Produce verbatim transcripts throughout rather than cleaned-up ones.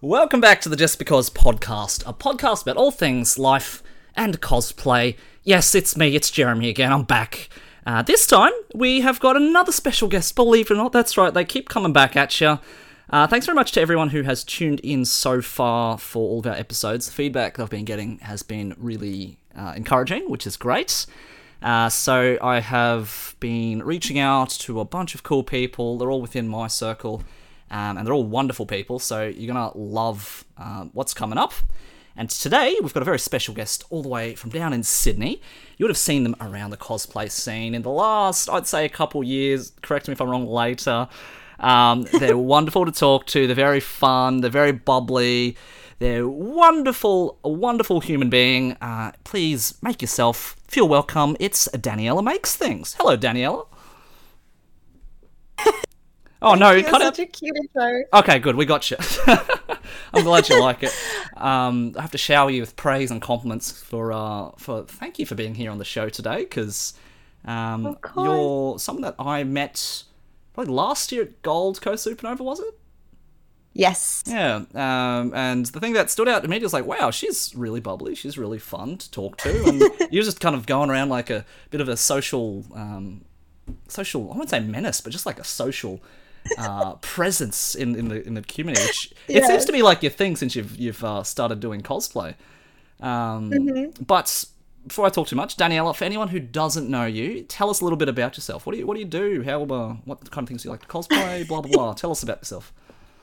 Welcome back to the Just Because podcast, a podcast about all things life and cosplay. Yes, it's me, it's Jeremy again, I'm back. Uh, this time, we have got another special guest, believe it or not, that's right, they keep coming back at you. Uh, thanks very much to everyone who has tuned in so far for all of our episodes. The feedback that I've been getting has been really uh, encouraging, which is great. Uh, so I have been reaching out to a bunch of cool people, they're all within my circle. Um, and they're all wonderful people, so you're going to love uh, what's coming up. And today, we've got a very special guest all the way from down in Sydney. You would have seen them around the cosplay scene in the last, I'd say, a couple years. Correct me if I'm wrong later. Um, they're wonderful to talk to. They're very fun. They're very bubbly. They're wonderful, a wonderful human being. Uh, please make yourself feel welcome. It's Daniela Makes Things. Hello, Daniela. Oh no, you cut such a cute intro. Okay, good, we got you. I'm glad you like it. Um, I have to shower you with praise and compliments for uh, for thank you for being here on the show today, because um, you're someone that I met probably last year at Gold Coast Supernova, was it? Yes. Yeah, um, and the thing that stood out to me was like, wow, she's really bubbly, she's really fun to talk to, and you're just kind of going around like a bit of a social, um, social, I wouldn't say menace, but just like a social uh presence in, in the in the community, which it yes. seems to be like your thing since you've you've uh, started doing cosplay. Um, mm-hmm. But before I talk too much, Daniela, for anyone who doesn't know you, tell us a little bit about yourself. What do you what do you do? How uh, what kind of things do you like to cosplay? Blah blah blah. Tell us about yourself.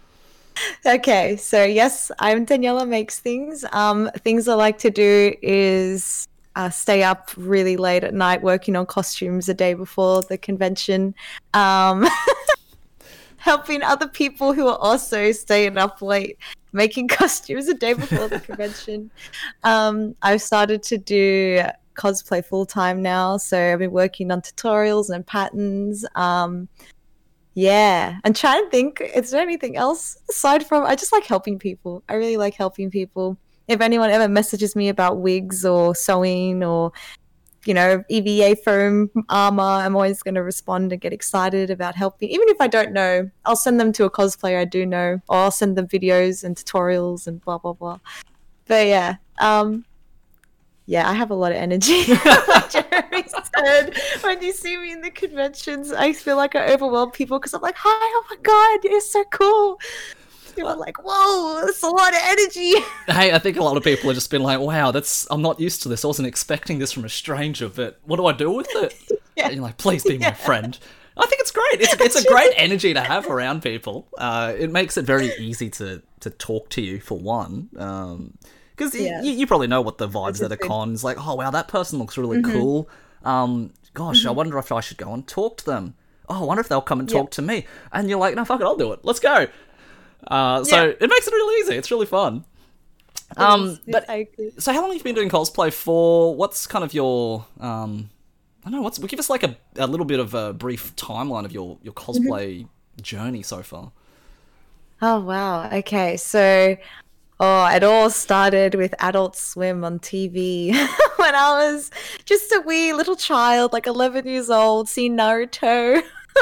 Okay, so yes, I'm Daniela Makes Things. Um, things I like to do is uh, stay up really late at night working on costumes a day before the convention. Um, helping other people who are also staying up late making costumes a day before the convention. Um, I've started to do cosplay full-time now, so I've been working on tutorials and patterns. Um, yeah, I'm trying to think, is there anything else aside from, I just like helping people. I really like helping people. If anyone ever messages me about wigs or sewing or you know, E V A foam armor, I'm always going to respond and get excited about helping. Even if I don't know, I'll send them to a cosplayer I do know, or I'll send them videos and tutorials and blah, blah, blah. But yeah, um, yeah, I have a lot of energy. Like Jeremy said, when you see me in the conventions, I feel like I overwhelm people because I'm like, hi, oh my God, you're so cool. People are like, whoa, that's a lot of energy. Hey, I think a lot of people have just been like, wow, that's I'm not used to this. I wasn't expecting this from a stranger, but what do I do with it? Yeah. And you're like, please be yeah. my friend. I think it's great. It's it's a great energy to have around people. Uh, it makes it very easy to, to talk to you, for one. Um, because yeah. you, you probably know what the vibes at a con is like, oh, wow, that person looks really mm-hmm. cool. Um, gosh, mm-hmm. I wonder if I should go and talk to them. Oh, I wonder if they'll come and talk yep. to me. And you're like, no, fuck it, I'll do it. Let's go. Uh, so yeah. it makes it really easy. It's really fun. Um, but so how long have you been doing cosplay for? What's kind of your um, I don't know. What's give us like a, a little bit of a brief timeline of your your cosplay mm-hmm. journey so far. Oh wow. Okay, so oh, it all started with Adult Swim on T V when I was just a wee little child, like eleven years old, seeing Naruto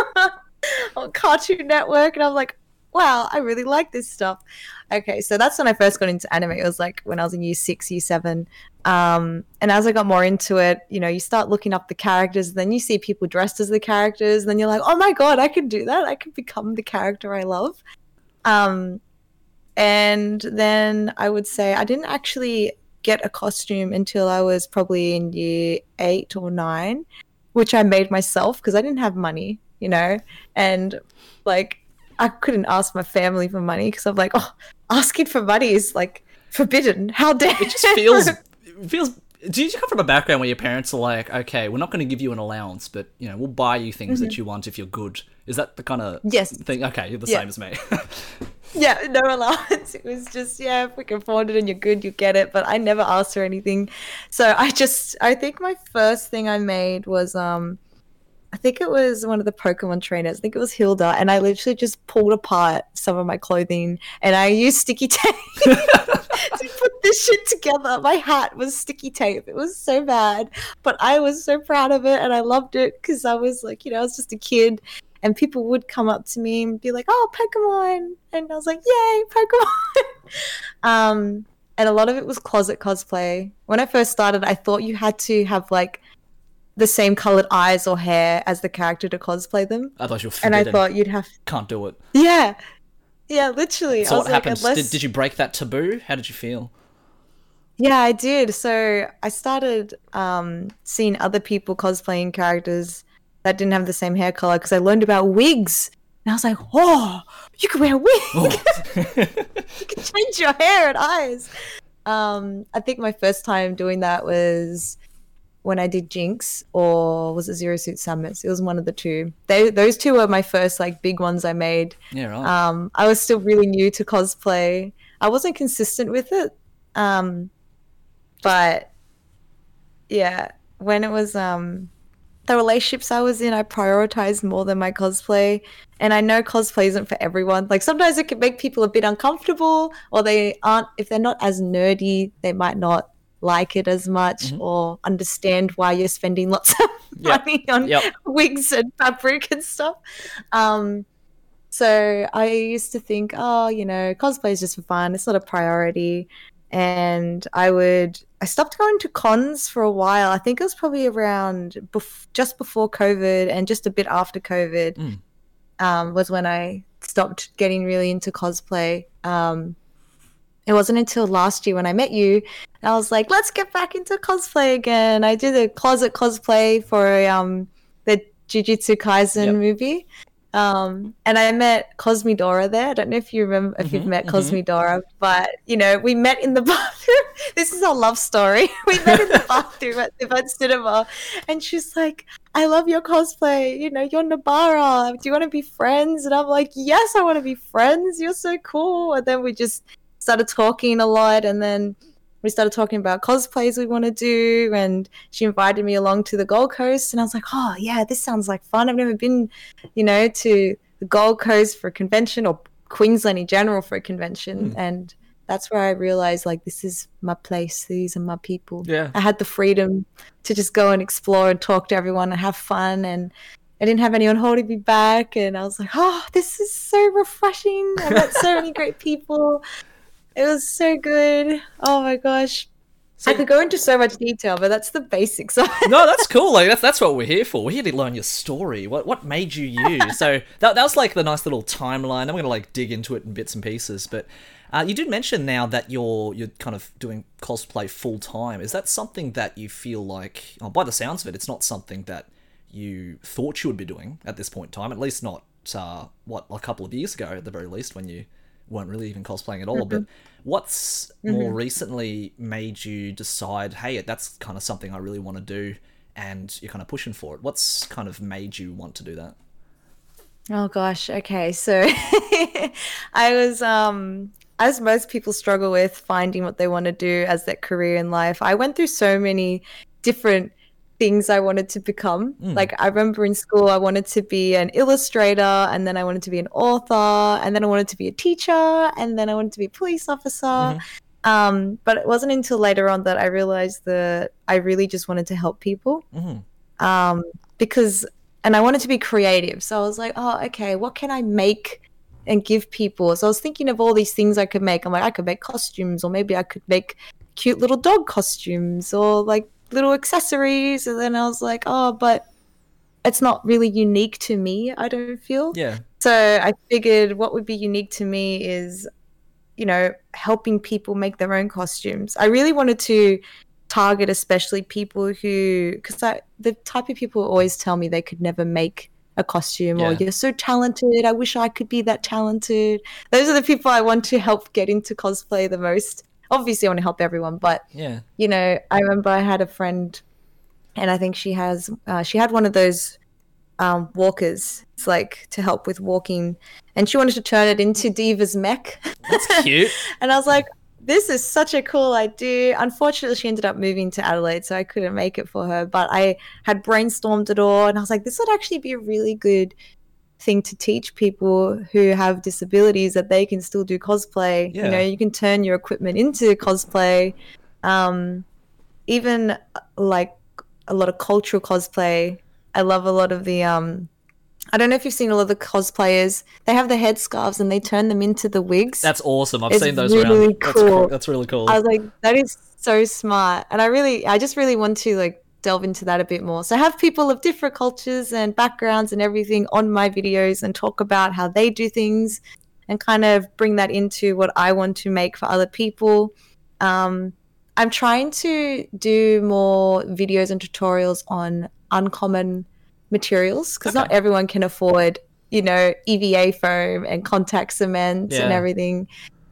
on Cartoon Network, and I'm like, wow, I really like this stuff. Okay, so that's when I first got into anime. It was like when I was in year six, year seven. Um, and as I got more into it, you know, you start looking up the characters, and then you see people dressed as the characters, and then you're like, oh my God, I can do that. I can become the character I love. Um, and then I would say I didn't actually get a costume until I was probably in year eight or nine, which I made myself because I didn't have money, you know, and like, I couldn't ask my family for money because I'm like, oh, asking for money is like forbidden. How dare it? Just feels, it feels. Do you come from a background where your parents are like, okay, we're not going to give you an allowance, but you know, we'll buy you things mm-hmm. that you want if you're good? Is that the kind of yes. thing? Okay, you're the yeah. same as me. Yeah, no allowance. It was just, yeah, if we can afford it and you're good, you get it. But I never asked for anything. So I just, I think my first thing I made was, um, I think it was one of the Pokemon trainers. I think it was Hilda. And I literally just pulled apart some of my clothing and I used sticky tape to put this shit together. My hat was sticky tape. It was so bad. But I was so proud of it and I loved it because I was like, you know, I was just a kid. and people would come up to me and be like, "Oh, Pokemon," and I was like, "Yay, Pokemon!" um, and a lot of it was closet cosplay. When I first started, I thought you had to have like the same colored eyes or hair as the character to cosplay them. I thought you were and I forbidden. thought you'd have Can't do it. yeah, yeah, literally. So I what was like, happened? unless... Did, did you break that taboo? How did you feel? Yeah, I did. So I started um, seeing other people cosplaying characters that didn't have the same hair color because I learned about wigs. And I was like, oh, you can wear a wig. Oh. You can change your hair and eyes. Um, I think my first time doing that was when I did Jinx, or was it Zero Suit Summits? It was one of the two. They, those two were my first like big ones I made. Yeah, right. Um, I was still really new to cosplay. I wasn't consistent with it. Um, But yeah, when it was um the relationships I was in, I prioritized more than my cosplay. And I know cosplay isn't for everyone. Like sometimes it can make people a bit uncomfortable, or they aren't, if they're not as nerdy, they might not like it as much Mhm. or understand why you're spending lots of Yep. money on Yep. wigs and fabric and stuff. Um, so I used to think, oh, you know, cosplay is just for fun. It's not a priority. And I would, I stopped going to cons for a while. I think it was probably around bef- just before COVID and just a bit after COVID Mm. um, was when I stopped getting really into cosplay. Um, it wasn't until last year when I met you, and I was like, let's get back into cosplay again. I did a closet cosplay for um, the Jujutsu Kaisen Yep. movie. Um, and I met Cosmidora there. I don't know if you remember, if Mhm, you've met mhm. Cosmidora, but you know, we met in the bathroom. This is our love story. We met in the bathroom at the event cinema, and she's like, "I love your cosplay. You know, you're Nabara. Do you want to be friends?" And I'm like, "Yes, I want to be friends. You're so cool." And then we just started talking a lot, and then we started talking about cosplays we want to do, and she invited me along to the Gold Coast, and I was like, oh yeah, this sounds like fun. I've never been, you know, to the Gold Coast for a convention, or Queensland in general for a convention. Mm. And that's where I realized, like, this is my place. These are my people. Yeah. I had the freedom to just go and explore and talk to everyone and have fun, and I didn't have anyone holding me back. And I was like, oh, this is so refreshing. I met so many great people. It was so good. Oh my gosh. So- I could go into so much detail, but that's the basics of it. No, that's cool. Like that's that's what we're here for. We're here to learn your story. What what made you you? So that that was like the nice little timeline. I'm gonna like dig into it in bits and pieces. But uh, you did mention now that you're you're kind of doing cosplay full time. Is that something that you feel like? Oh, by the sounds of it, it's not something that you thought you would be doing at this point in time. At least not uh, what a couple of years ago, at the very least, when you weren't really even cosplaying at all. Mm-hmm. But what's mm-hmm. more recently made you decide, hey, that's kind of something I really want to do, and you're kind of pushing for it? What's kind of made you want to do that? Oh gosh, okay. So I was, um, as most people struggle with finding what they want to do as their career in life, I went through so many different things I wanted to become. Mm. Like I remember in school I wanted to be an illustrator, and then I wanted to be an author, and then I wanted to be a teacher, and then I wanted to be a police officer. Mm-hmm. Um, but it wasn't until later on that I realized that I really just wanted to help people. Mm-hmm. Um, because and I wanted to be creative. So I was like, oh, okay, what can I make and give people? So I was thinking of all these things I could make. I'm like, I could make costumes, or maybe I could make cute little dog costumes, or like little accessories. And then I was like, oh, but it's not really unique to me, I don't feel. Yeah. So I figured what would be unique to me is, you know, helping people make their own costumes. I really wanted to target especially people who, because the type of people always tell me they could never make a costume, yeah. or you're so talented, I wish I could be that talented. Those are the people I want to help get into cosplay the most. Obviously I want to help everyone, but yeah, you know, I remember I had a friend, and I think she has uh, she had one of those um, walkers. It's like to help with walking, and she wanted to turn it into Diva's mech. That's cute. And I was like, this is such a cool idea. Unfortunately, she ended up moving to Adelaide, so I couldn't make it for her. But I had brainstormed it all, and I was like, this would actually be a really good thing to teach people who have disabilities, that they can still do cosplay. Yeah. You know, you can turn your equipment into cosplay. Um, even like a lot of cultural cosplay. I love a lot of the um, I don't know if you've seen all of the cosplayers. They have the headscarves and they turn them into the wigs. That's awesome. I've It's seen those really around. That's cool. cool. That's really cool. I was like, that is so smart. And I really, I just really want to like delve into that a bit more. So I have people of different cultures and backgrounds and everything on my videos and talk about how they do things and kind of bring that into what I want to make for other people. Um, I'm trying to do more videos and tutorials on uncommon materials because okay. not everyone can afford, you know, E V A foam and contact cement yeah. and everything.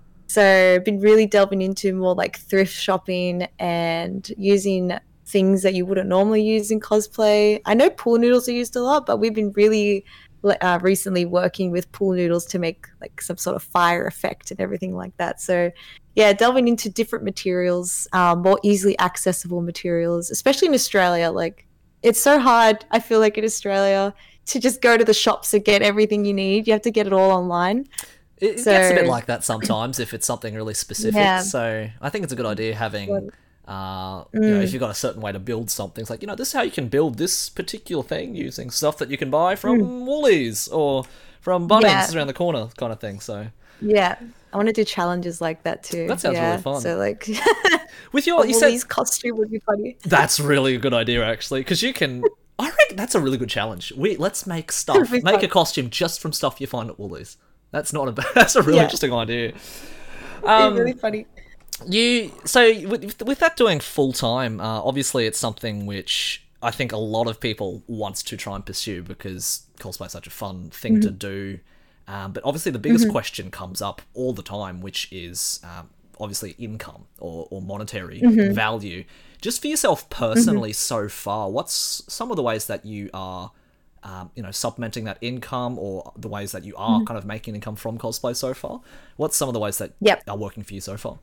So I've been really delving into more like thrift shopping and using things that you wouldn't normally use in cosplay. I know pool noodles are used a lot, but we've been really uh, recently working with pool noodles to make like some sort of fire effect and everything like that. So yeah, delving into different materials, um, more easily accessible materials, especially in Australia. Like it's so hard, I feel like in Australia, to just go to the shops and get everything you need. You have to get it all online. It, it so, gets a bit like that sometimes if it's something really specific. Yeah. So I think it's a good idea having... Uh, you know, mm. if you've got a certain way to build something, it's like, you know, this is how you can build this particular thing using stuff that you can buy from mm. Woolies or from Bunnings yeah. around the corner kind of thing. So yeah, I want to do challenges like that too. That sounds yeah. really fun. So like with your you Woolies said, costume would be funny. That's really a good idea actually, because you can I reckon that's a really good challenge. We let's make stuff make fun. a costume just from stuff you find at Woolies. That's not a that's a really yeah. interesting idea. Um, it's really funny. You so with, with that doing full time, uh, obviously it's something which I think a lot of people wants to try and pursue because cosplay is such a fun thing mm-hmm. to do. Um, but obviously the biggest mm-hmm. question comes up all the time, which is um, obviously income or, or monetary mm-hmm. value. Just for yourself personally, mm-hmm. so far, what's some of the ways that you are, um, you know, supplementing that income, or the ways that you are mm-hmm. kind of making income from cosplay so far? What's some of the ways that yep. are working for you so far?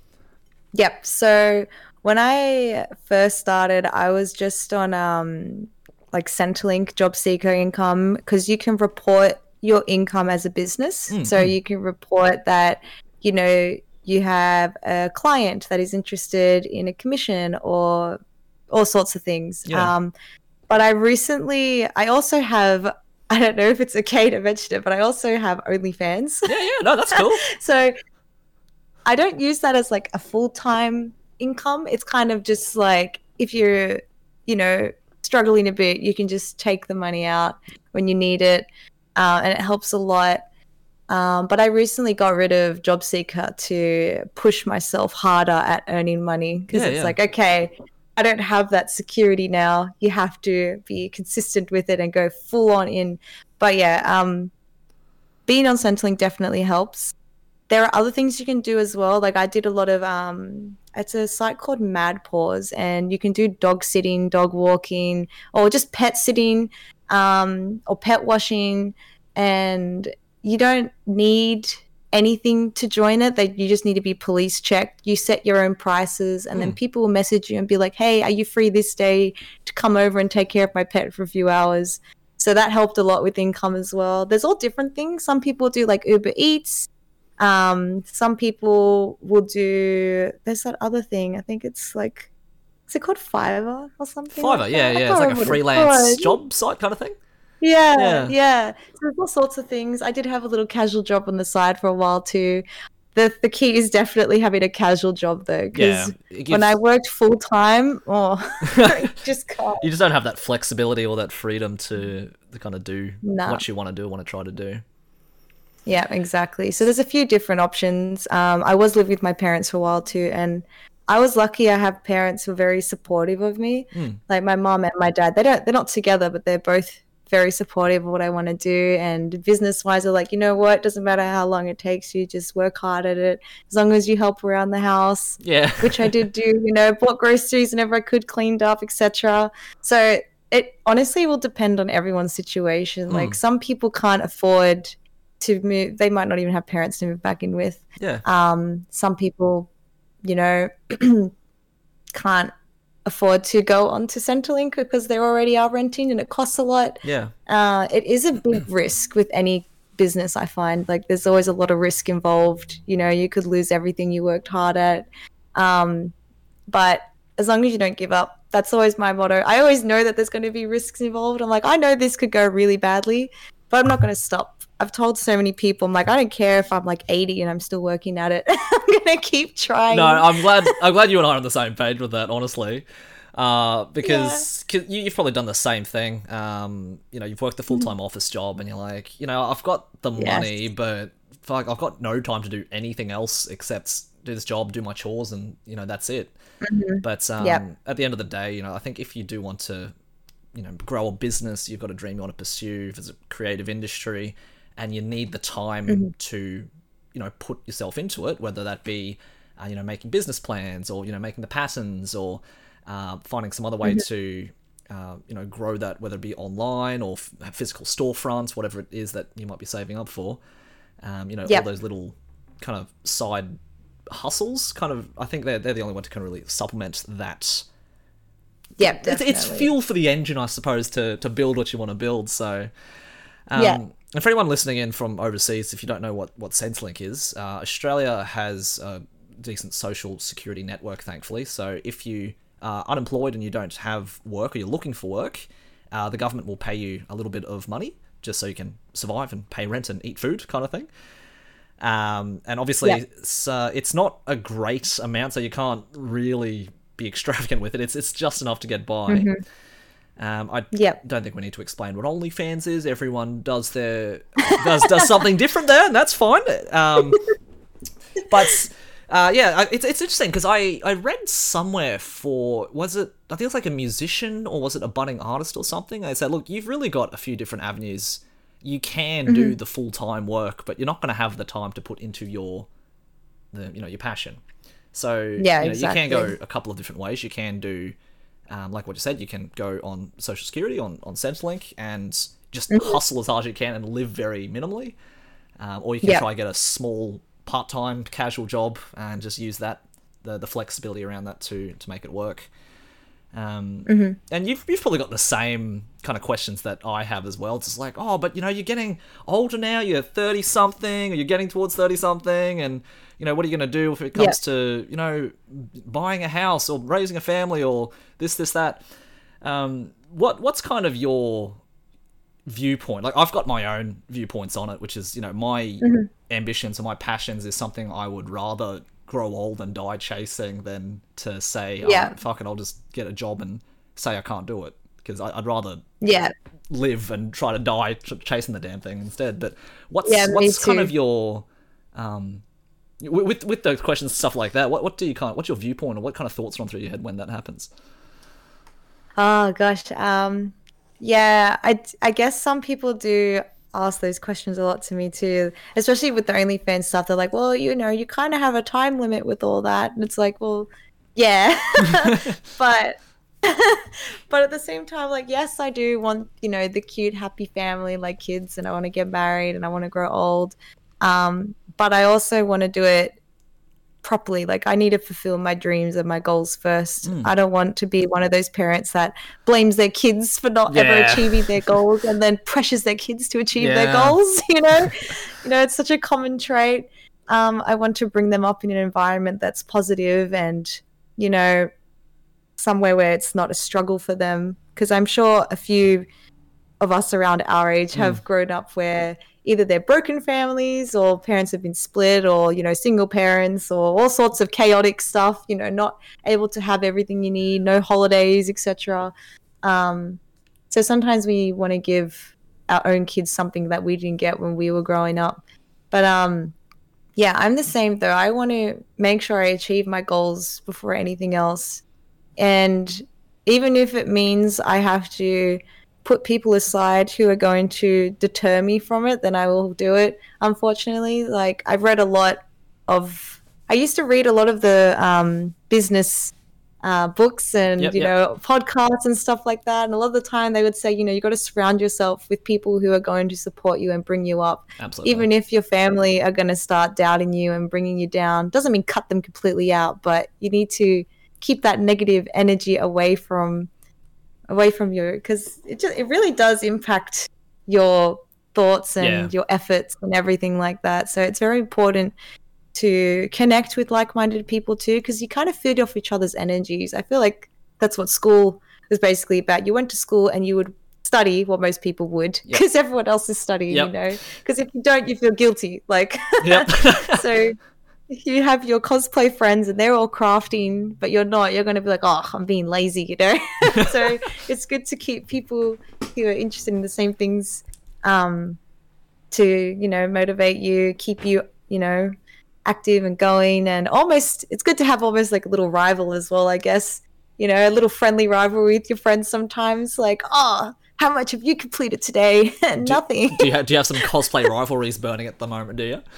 Yep. So when I first started, I was just on um, like Centrelink Job Seeker Income, because you can report your income as a business. Mm-hmm. So you can report that, you know, you have a client that is interested in a commission or all sorts of things. Yeah. Um, but I recently, I also have, I don't know if it's okay to mention it, but I also have OnlyFans. Yeah, yeah, no, that's cool. So I don't use that as like a full-time income. It's kind of just like if you're, you know, struggling a bit, you can just take the money out when you need it, uh, and it helps a lot. Um, but I recently got rid of Job Seeker to push myself harder at earning money, because yeah, it's yeah. like, okay, I don't have that security now. You have to be consistent with it and go full on in. But yeah, um, being on Centrelink definitely helps. There are other things you can do as well. Like I did a lot of, um, it's a site called Mad Paws, and you can do dog sitting, dog walking, or just pet sitting, um, or pet washing. And you don't need anything to join it. They, you just need to be police checked. You set your own prices, and mm. then people will message you and be like, hey, are you free this day to come over and take care of my pet for a few hours? So that helped a lot with income as well. There's all different things. Some people do like Uber Eats. Um, some people will do, there's that other thing. I think it's like, is it called Fiverr or something? Fiverr, like yeah, yeah. It's like a freelance job site kind of thing. Yeah, yeah, yeah. So there's all sorts of things. I did have a little casual job on the side for a while too. The the key is definitely having a casual job though, because yeah, gives... when I worked full time, oh, I just can't. You just don't have that flexibility or that freedom to, to kind of do nah. what you want to do, want to try to do. Yeah, exactly. So there's a few different options. Um, I was living with my parents for a while too, and I was lucky. I have parents who are very supportive of me. Mm. Like my mom and my dad. They don't. They're not together, but they're both very supportive of what I want to do. And business wise, are like, you know what? Doesn't matter how long it takes you. Just work hard at it. As long as you help around the house. Yeah. Which I did do. You know, bought groceries whenever I could, cleaned up, et cetera. So it honestly will depend on everyone's situation. Mm. Like some people can't afford to move, they might not even have parents to move back in with. Yeah. Um, some people, you know, can't afford to go onto Centrelink because they already are renting and it costs a lot. Yeah. Uh, it is a big risk with any business, I find. Like there's always a lot of risk involved. You know, you could lose everything you worked hard at. Um, but as long as you don't give up, that's always my motto. I always know that there's going to be risks involved. I'm like, I know this could go really badly, but I'm not going to stop. I've told so many people, I'm like, I don't care if I'm like eighty and I'm still working at it. I'm going to keep trying. No, I'm glad I'm glad you and I are on the same page with that, honestly. Uh, because yeah. you, you've probably done the same thing. Um, you know, you've worked a full-time mm. office job and you're like, you know, I've got the yes. money, but fuck, I've got no time to do anything else except do this job, do my chores, and, you know, that's it. Mm-hmm. But um, yep. at the end of the day, you know, I think if you do want to, you know, grow a business, you've got a dream you want to pursue, if it's a creative industry, and you need the time mm-hmm. to, you know, put yourself into it, whether that be, uh, you know, making business plans or, you know, making the patterns or uh, finding some other way mm-hmm. to, uh, you know, grow that, whether it be online or f- physical storefronts, whatever it is that you might be saving up for. Um, you know, yep. all those little kind of side hustles, kind of, I think they're, they're the only one to kind of really supplement that. Yeah, it's, it's fuel for the engine, I suppose, to, to build what you want to build. So, um, yeah. and for anyone listening in from overseas, if you don't know what, what Centrelink is, uh, Australia has a decent social security network, thankfully. So if you are unemployed and you don't have work or you're looking for work, uh, the government will pay you a little bit of money just so you can survive and pay rent and eat food, kind of thing. Um, and obviously, yeah. it's, uh, it's not a great amount, so you can't really be extravagant with it. It's it's just enough to get by. Mm-hmm. Um, I yep. don't think we need to explain what OnlyFans is. Everyone does their does does something different there, and that's fine. Um, but uh, yeah, it's it's interesting because I, I read somewhere for was it I think it was like a musician or was it a budding artist or something. They said, look, you've really got a few different avenues. You can mm-hmm. do the full-time work, but you're not going to have the time to put into your, the you know, your passion. So yeah, you know, exactly. you can go a couple of different ways. You can do, um, like what you said, you can go on Social Security, on, on Centrelink, and just mm-hmm. hustle as hard as you can and live very minimally. Um, or you can yep. try and get a small part-time casual job and just use that, the, the flexibility around that to, to make it work. Um, mm-hmm. And you've you've probably got the same kind of questions that I have as well. It's just like, oh, but you know, you're getting older now. You're thirty something, or you're getting towards thirty something, and you know, what are you going to do if it comes yeah. to you know buying a house or raising a family or this this that? Um, what what's kind of your viewpoint? Like, I've got my own viewpoints on it, which is you know my mm-hmm. ambitions and my passions is something I would rather grow old and die chasing than to say, yeah. oh, fuck it, I'll just get a job and say I can't do it, because I'd rather yeah. live and try to die ch- chasing the damn thing instead. But what's yeah, what's kind of your um with with those questions and stuff like that, what what do you kind of, what's your viewpoint, or what kind of thoughts run through your head when that happens? Oh gosh, um yeah, I I guess some people do ask those questions a lot to me too, especially with the OnlyFans stuff. They're like, well, you know, you kind of have a time limit with all that, and it's like, well, yeah, but but at the same time, like, yes, I do want, you know, the cute, happy family, like kids, and I want to get married and I want to grow old, um, but I also want to do it properly. Like, I need to fulfill my dreams and my goals first. Mm. I don't want to be one of those parents that blames their kids for not yeah. ever achieving their goals and then pressures their kids to achieve yeah. their goals, you know? You know, it's such a common trait. Um, I want to bring them up in an environment that's positive and, you know, somewhere where it's not a struggle for them. Because I'm sure a few of us around our age have mm. grown up where either they're broken families or parents have been split, or, you know, single parents, or all sorts of chaotic stuff, you know, not able to have everything you need, no holidays, et cetera. Um, so sometimes we want to give our own kids something that we didn't get when we were growing up. But um, yeah, I'm the same though. I want to make sure I achieve my goals before anything else. And even if it means I have to put people aside who are going to deter me from it, then I will do it. Unfortunately, like, I've read a lot of, I used to read a lot of the um, business uh, books and, yep, you yep. know, podcasts and stuff like that. And a lot of the time they would say, you know, you got to surround yourself with people who are going to support you and bring you up. Absolutely. Even if your family are going to start doubting you and bringing you down. Doesn't mean cut them completely out, but you need to keep that negative energy away from away from you, because it just it really does impact your thoughts and yeah. your efforts and everything like that. So it's very important to connect with like-minded people too, because you kind of feed off each other's energies. I feel like that's what school is basically about. You went to school and you would study what most people would because yep. everyone else is studying, yep. you know, because if you don't, you feel guilty. Like, yep. So you have your cosplay friends and they're all crafting, but you're not. You're going to be like, oh, I'm being lazy, you know. So it's good to keep people who are interested in the same things um, to, you know, motivate you, keep you, you know, active and going. And almost, it's good to have almost like a little rival as well, I guess. You know, a little friendly rivalry with your friends sometimes. Like, oh, how much have you completed today? Nothing. Do, do, you have, do you have some cosplay rivalries burning at the moment, do you?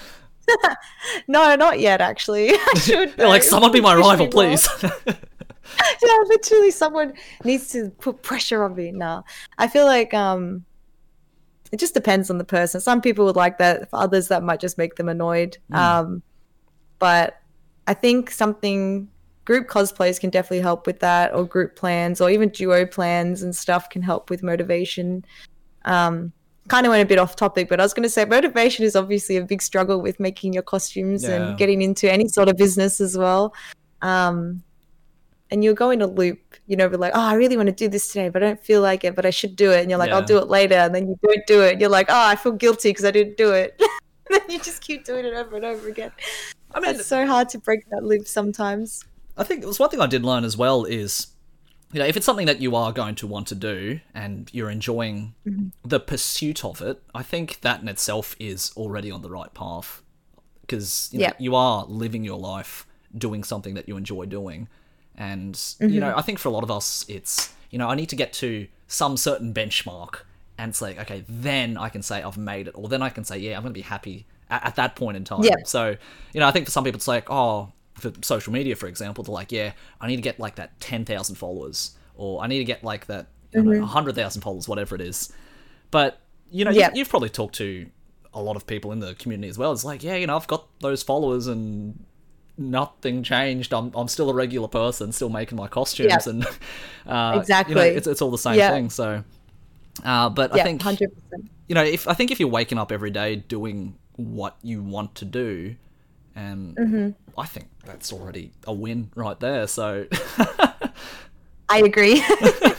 No, not yet, actually. I should. You're like, someone be my rival, please. Yeah, literally, someone needs to put pressure on me. No, I feel like um, it just depends on the person. Some people would like that. For others, that might just make them annoyed. Mm. Um, but I think something group cosplays can definitely help with that, or group plans, or even duo plans and stuff can help with motivation. Um, kind of went a bit off topic, but I was going to say motivation is obviously a big struggle with making your costumes yeah. and getting into any sort of business as well. Um, and you'll go in a loop, you know, be like, oh, I really want to do this today, but I don't feel like it, but I should do it. And you're like, yeah. I'll do it later. And then you don't do it. And you're like, oh, I feel guilty because I didn't do it. And then you just keep doing it over and over again. I mean, it's so hard to break that loop sometimes. I think it was one thing I did learn as well is, you know, if it's something that you are going to want to do and you're enjoying mm-hmm. the pursuit of it, I think that in itself is already on the right path, because you know, yep. you are living your life doing something that you enjoy doing. And, mm-hmm. you know, I think for a lot of us, it's, you know, I need to get to some certain benchmark and it's like, okay, then I can say I've made it, or then I can say, yeah, I'm going to be happy at, at that point in time. Yep. So, you know, I think for some people it's like, oh, for social media, for example, they're like, yeah, I need to get like that ten thousand followers, or I need to get like that, you know, mm-hmm. one hundred thousand followers, whatever it is. But, you know, yep. you, you've probably talked to a lot of people in the community as well. It's like, yeah, you know, I've got those followers and nothing changed. I'm I'm still a regular person, still making my costumes. Yep. And uh, exactly. You know, it's, it's all the same yep. thing. So, uh, but yep, I think, one hundred percent. You know, if I think if you're waking up every day doing what you want to do, and mm-hmm. I think that's already a win right there. So I agree. one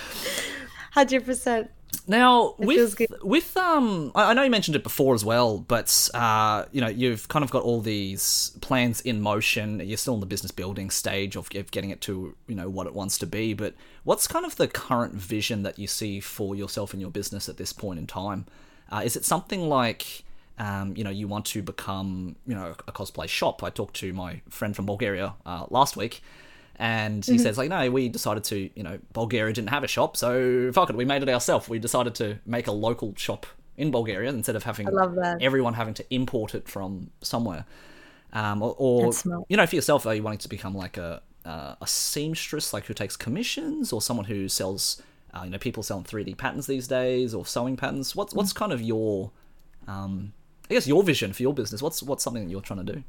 hundred percent. Now, it with with um, I know you mentioned it before as well, but uh, you know, you've kind of got all these plans in motion. You're still in the business building stage of, of getting it to, you know, what it wants to be. But what's kind of the current vision that you see for yourself and your business at this point in time? Uh, is it something like, Um, you know, you want to become, you know, a cosplay shop? I talked to my friend from Bulgaria uh, last week, and he mm-hmm. says, like, no, we decided to, you know, Bulgaria didn't have a shop, so fuck it, we made it ourselves. We decided to make a local shop in Bulgaria instead of having everyone having to import it from somewhere. Um, or, or you know, for yourself, are you wanting to become like a uh, a seamstress, like who takes commissions, or someone who sells, uh, you know, people selling three D patterns these days, or sewing patterns? What's what's kind of your um, I guess your vision for your business? What's what's something that you're trying to do?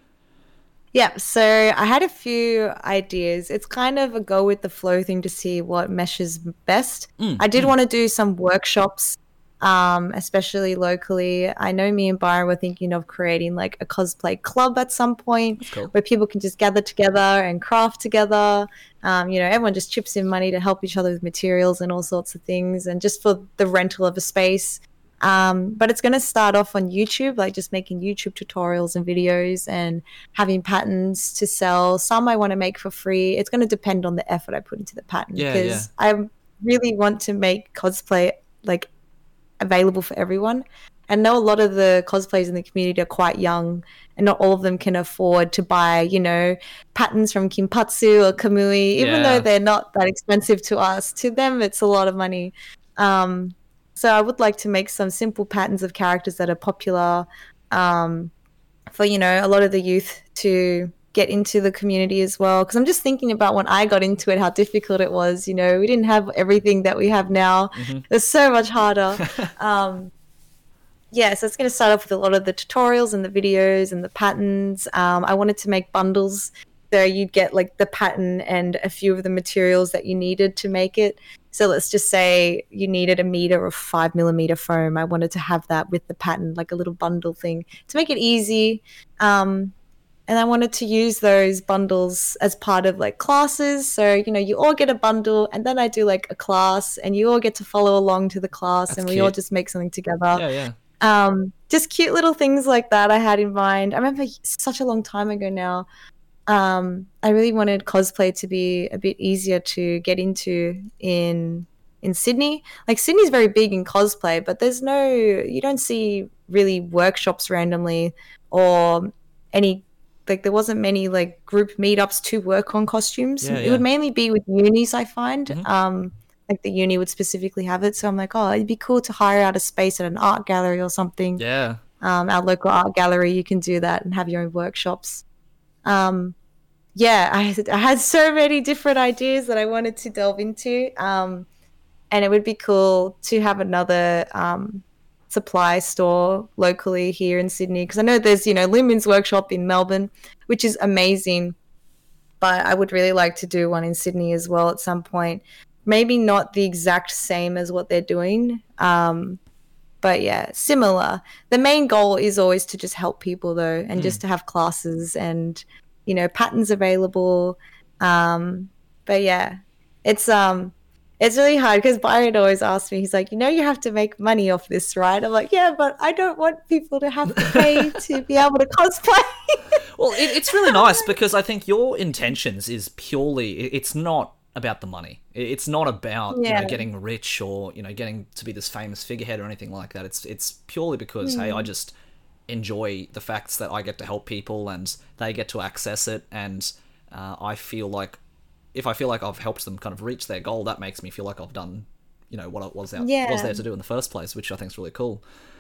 Yeah, so I had a few ideas. It's kind of a go with the flow thing to see what meshes best. Mm, I did mm. want to do some workshops, um, especially locally. I know me and Byron were thinking of creating like a cosplay club at some point cool. where people can just gather together and craft together. Um, you know, everyone just chips in money to help each other with materials and all sorts of things, and just for the rental of a space. Um, but it's going to start off on YouTube, like just making YouTube tutorials and videos and having patterns to sell. Some I want to make for free. It's going to depend on the effort I put into the pattern, yeah, because yeah. I really want to make cosplay like available for everyone. I know a lot of the cosplayers in the community are quite young, and not all of them can afford to buy, you know, patterns from Kinpatsu or Kamui, even yeah. though they're not that expensive to us. To them, it's a lot of money. Um, So I would like to make some simple patterns of characters that are popular um, for, you know, a lot of the youth to get into the community as well. Because I'm just thinking about when I got into it, how difficult it was. You know, we didn't have everything that we have now. Mm-hmm. It's so much harder. um, yeah, so it's going to start off with a lot of the tutorials and the videos and the patterns. Um, I wanted to make bundles. So you'd get like the pattern and a few of the materials that you needed to make it. So let's just say you needed a meter of five millimeter foam. I wanted to have that with the pattern, like a little bundle thing to make it easy. Um, and I wanted to use those bundles as part of like classes. So, you know, you all get a bundle and then I do like a class and you all get to follow along to the class. That's and we cute. all just make something together. Yeah, yeah. Um, just cute little things like that I had in mind. I remember such a long time ago now. Um, I really wanted cosplay to be a bit easier to get into in in Sydney. Like Sydney's very big in cosplay, but there's no, you don't see really workshops randomly or any, like there wasn't many like group meetups to work on costumes. Yeah, It yeah. would mainly be with unis, I find. Mhm. Um, like the uni would specifically have it. So I'm like, oh, it'd be cool to hire out a space at an art gallery or something. Yeah. Um, our local art gallery, you can do that and have your own workshops. Um, yeah, I had, I had so many different ideas that I wanted to delve into. Um, and it would be cool to have another um, supply store locally here in Sydney, because I know there's, you know, Lumen's workshop in Melbourne, which is amazing, but I would really like to do one in Sydney as well at some point. Maybe not the exact same as what they're doing, um, but yeah, similar. The main goal is always to just help people though, and Mm. just to have classes and, you know, patterns available. Um, but yeah, it's um, it's really hard because Byron always asks me, he's like, you know, you have to make money off this, right? I'm like, yeah, but I don't want people to have to pay to be able to cosplay. Well, it, it's really nice because I think your intentions is purely, it- it's not about the money. It- It's not about you Yeah. know, getting rich or, you know, getting to be this famous figurehead or anything like that. It's it's purely because, hey, I just enjoy the facts that I get to help people and they get to access it, and uh, I feel like if I feel like I've helped them kind of reach their goal, that makes me feel like I've done, you know, what I was out Yeah. was there to do in the first place, which I think is really cool.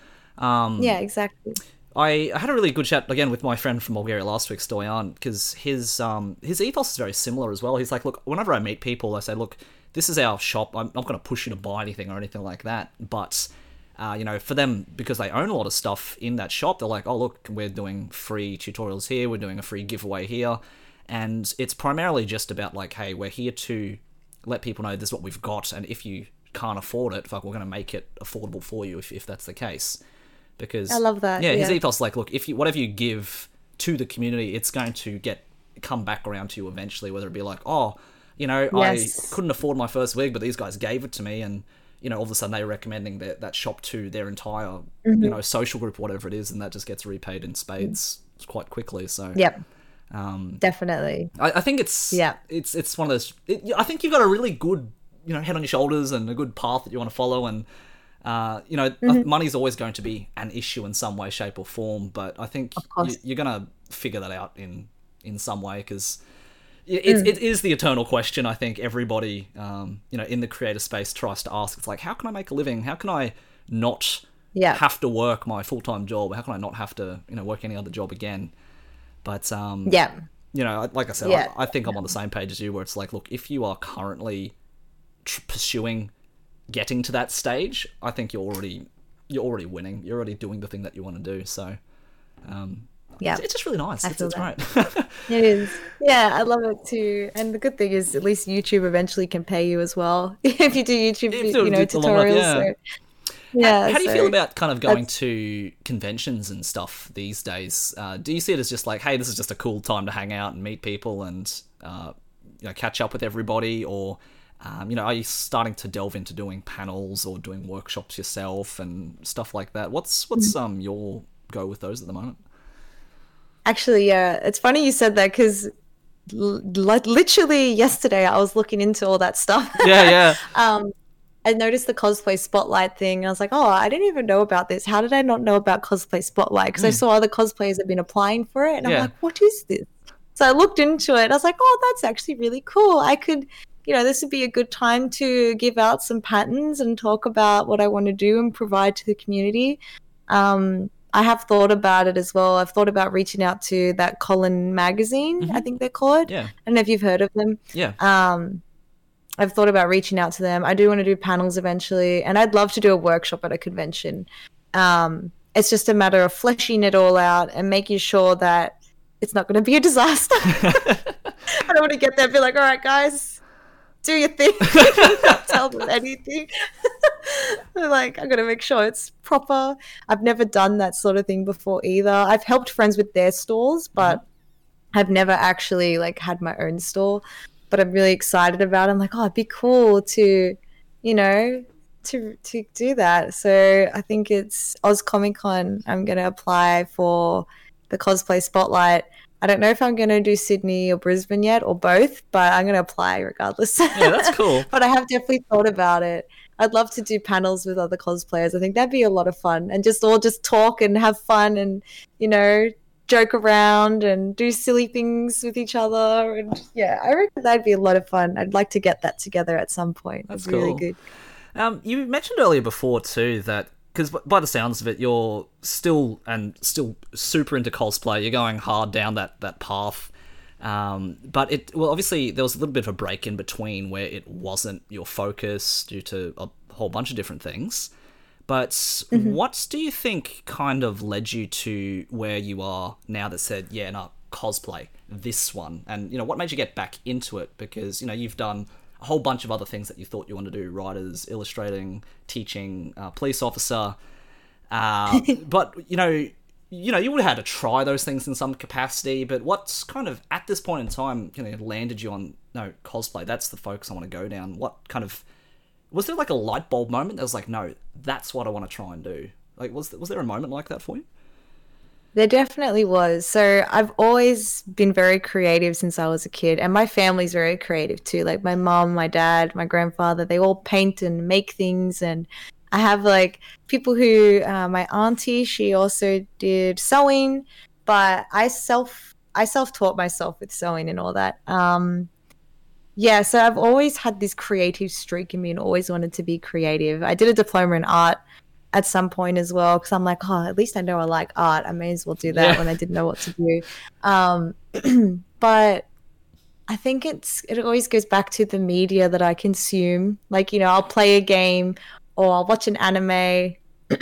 Um, Yeah, exactly. I I had a really good chat again with my friend from Bulgaria last week, Stoyan, because his um his ethos is very similar as well. He's like, look, whenever I meet people, I say, look, this is our shop. I'm not going to push you to buy anything or anything like that, but uh, you know, for them, because they own a lot of stuff in that shop, they're like, oh look, we're doing free tutorials here, we're doing a free giveaway here, and it's primarily just about like, hey, we're here to let people know this is what we've got, and if you can't afford it, fuck, we're going to make it affordable for you if if that's the case. Because I love that, Yeah, his yeah. ethos, like, look, if you whatever you give to the community, it's going to get come back around to you eventually. Whether it be like, oh, you know, Yes. I couldn't afford my first wig, but these guys gave it to me, and you know, all of a sudden they're recommending that that shop to their entire Mm-hmm. you know social group, whatever it is, and that just gets repaid in spades quite quickly. So Yep, um, definitely. I, I think it's Yeah. it's it's one of those. It, I think you've got a really good you know head on your shoulders and a good path that you want to follow, and uh, you know Mm-hmm. money's always going to be an issue in some way, shape, or form. But I think course. you, you're gonna figure that out in in some way because. It, Mm. it is the eternal question. I think everybody, um, you know, in the creator space tries to ask. It's like, how can I make a living? How can I not Yeah. have to work my full time job? How can I not have to, you know, work any other job again? But um, Yeah. you know, like I said, Yeah. I, I think I'm on the same page as you, where it's like, look, if you are currently tr- pursuing getting to that stage, I think you're already you're already winning. You're already doing the thing that you want to do. So, um, Yeah. it's, it's just really nice. I It's, feel it's that. great. It is. Yeah, I love it too. And the good thing is, at least YouTube eventually can pay you as well if you do YouTube, If you you know, do the long run, tutorials. yeah. So, yeah. How do you so feel about kind of going that's- to conventions and stuff these days? Uh, do you see it as just like, hey, this is just a cool time to hang out and meet people and uh, you know catch up with everybody, or um, you know, are you starting to delve into doing panels or doing workshops yourself and stuff like that? What's what's Mm. um your go with those at the moment? Actually, yeah, it's funny you said that because l- li- literally yesterday I was looking into all that stuff. Yeah, yeah. um, I noticed the cosplay spotlight thing. And I was like, oh, I didn't even know about this. How did I not know about cosplay spotlight? Because I saw other cosplayers have been applying for it, and Yeah. I'm like, what is this? So I looked into it. I was like, oh, that's actually really cool. I could, you know, this would be a good time to give out some patterns and talk about what I want to do and provide to the community. Um, I have thought about it as well. I've thought about reaching out to that Colin magazine, I think they're called. Yeah, I don't know if you've heard of them. yeah. Um, I've thought about reaching out to them. I do want to do panels eventually, and I'd love to do a workshop at a convention. Um, it's just a matter of fleshing it all out and making sure that it's not going to be a disaster. I don't want to get there and be like, all right, guys, do your thing. Not tell them anything. They're like, I'm going to make sure it's proper. I've never done that sort of thing before either. I've helped friends with their stalls, but I've never actually like had my own store, but I'm really excited about it. I'm like, oh, it'd be cool to, you know, to to do that. So I think it's Oz Comic Con. I'm gonna apply for the cosplay spotlight. I don't know if I'm gonna do Sydney or Brisbane yet, or both, but I'm gonna apply regardless. Yeah, that's cool. But I have definitely thought about it. I'd love to do panels with other cosplayers. I think that'd be a lot of fun, and just all just talk and have fun, and you know, joke around and do silly things with each other. And yeah, I reckon that'd be a lot of fun. I'd like to get that together at some point. That's It'd be cool. really good. Um, you mentioned earlier before too that, because by the sounds of it, you're still and still super into cosplay. You're going hard down that that path. Um, but it well, obviously there was a little bit of a break in between where it wasn't your focus due to a whole bunch of different things. But mm-hmm. what do you think kind of led you to where you are now that said, yeah, no, cosplay, this one? And, you know, what made you get back into it? Because, you know, you've done a whole bunch of other things that you thought you wanted to do, writers, illustrating, teaching, uh, police officer. Uh, but, you know, you know, you would have had to try those things in some capacity, but what's kind of, at this point in time, you know, landed you on, no, cosplay, that's the focus I want to go down? What kind of... Was there like a light bulb moment that was like, no, that's what I want to try and do? Like, was was there a moment like that for you? There definitely was. So I've always been very creative since I was a kid, and my family's very creative too. Like my mom, my dad, my grandfather, they all paint and make things. And I have like people who, uh, my auntie, she also did sewing, but I self I self taught myself with sewing and all that. Um, Yeah, so I've always had this creative streak in me and always wanted to be creative. I did a diploma in art at some point as well, because I'm like, oh, at least I know I like art. I may as well do that yeah. when I didn't know what to do. Um, but I think it's it always goes back to the media that I consume. Like, you know, I'll play a game or I'll watch an anime,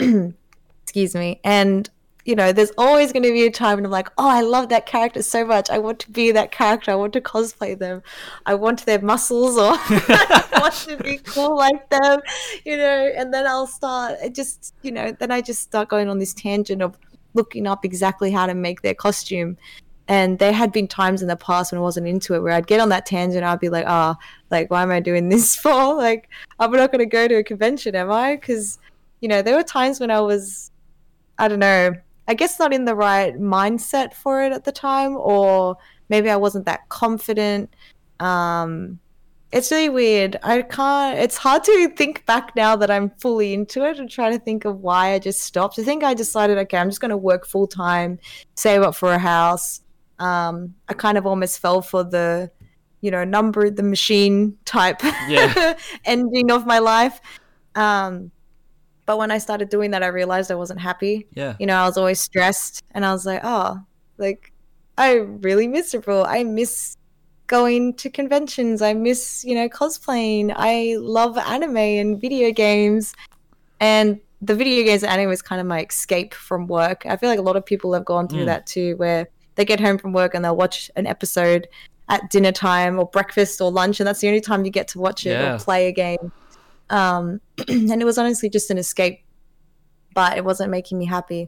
excuse me, and you know, there's always going to be a time when I'm like, oh, I love that character so much. I want to be that character. I want to cosplay them. I want their muscles, or I want to be cool like them, you know. And then I'll start, it just, you know, then I just start going on this tangent of looking up exactly how to make their costume. And there had been times in the past when I wasn't into it where I'd get on that tangent. I'd be like, oh, like, why am I doing this for? Like, I'm not going to go to a convention, am I? Because, you know, there were times when I was, I don't know, I guess not in the right mindset for it at the time, or maybe I wasn't that confident. Um, it's really weird. I can't, it's hard to think back now that I'm fully into it and try to think of why I just stopped. I think I decided, okay, I'm just going to work full time, save up for a house. Um, I kind of almost fell for the, you know, number the machine type yeah. ending of my life. Um, But when I started doing that, I realized I wasn't happy. Yeah. You know, I was always stressed, and I was like, oh, like, I'm really miserable. I miss going to conventions. I miss, you know, cosplaying. I love anime and video games. And the video games and anime is kind of my escape from work. I feel like a lot of people have gone through mm. that too, where they get home from work and they'll watch an episode at dinner time or breakfast or lunch, and that's the only time you get to watch it yeah. or play a game. Um, and it was honestly just an escape, but it wasn't making me happy.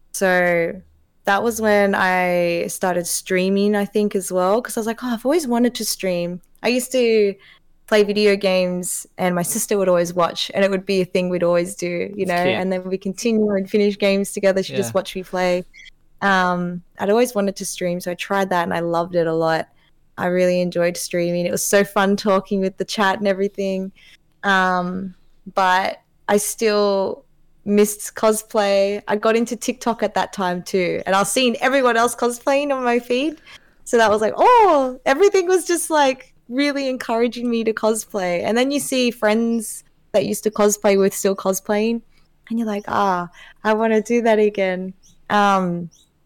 So that was when I started streaming, I think, as well, because I was like, oh, I've always wanted to stream. I used to play video games and my sister would always watch, and it would be a thing we'd always do, you know, and then we continue and finish games together. She'd yeah. just watch me play. Um, I'd always wanted to stream, so I tried that and I loved it a lot. I really enjoyed streaming. It was so fun talking with the chat and everything. Um, but I still missed cosplay. I got into TikTok at that time too, and I was seeing everyone else cosplaying on my feed. So that was like, oh, everything was just like really encouraging me to cosplay. And then you see friends that used to cosplay with still cosplaying, and you're like, ah, I want to do that again. Um,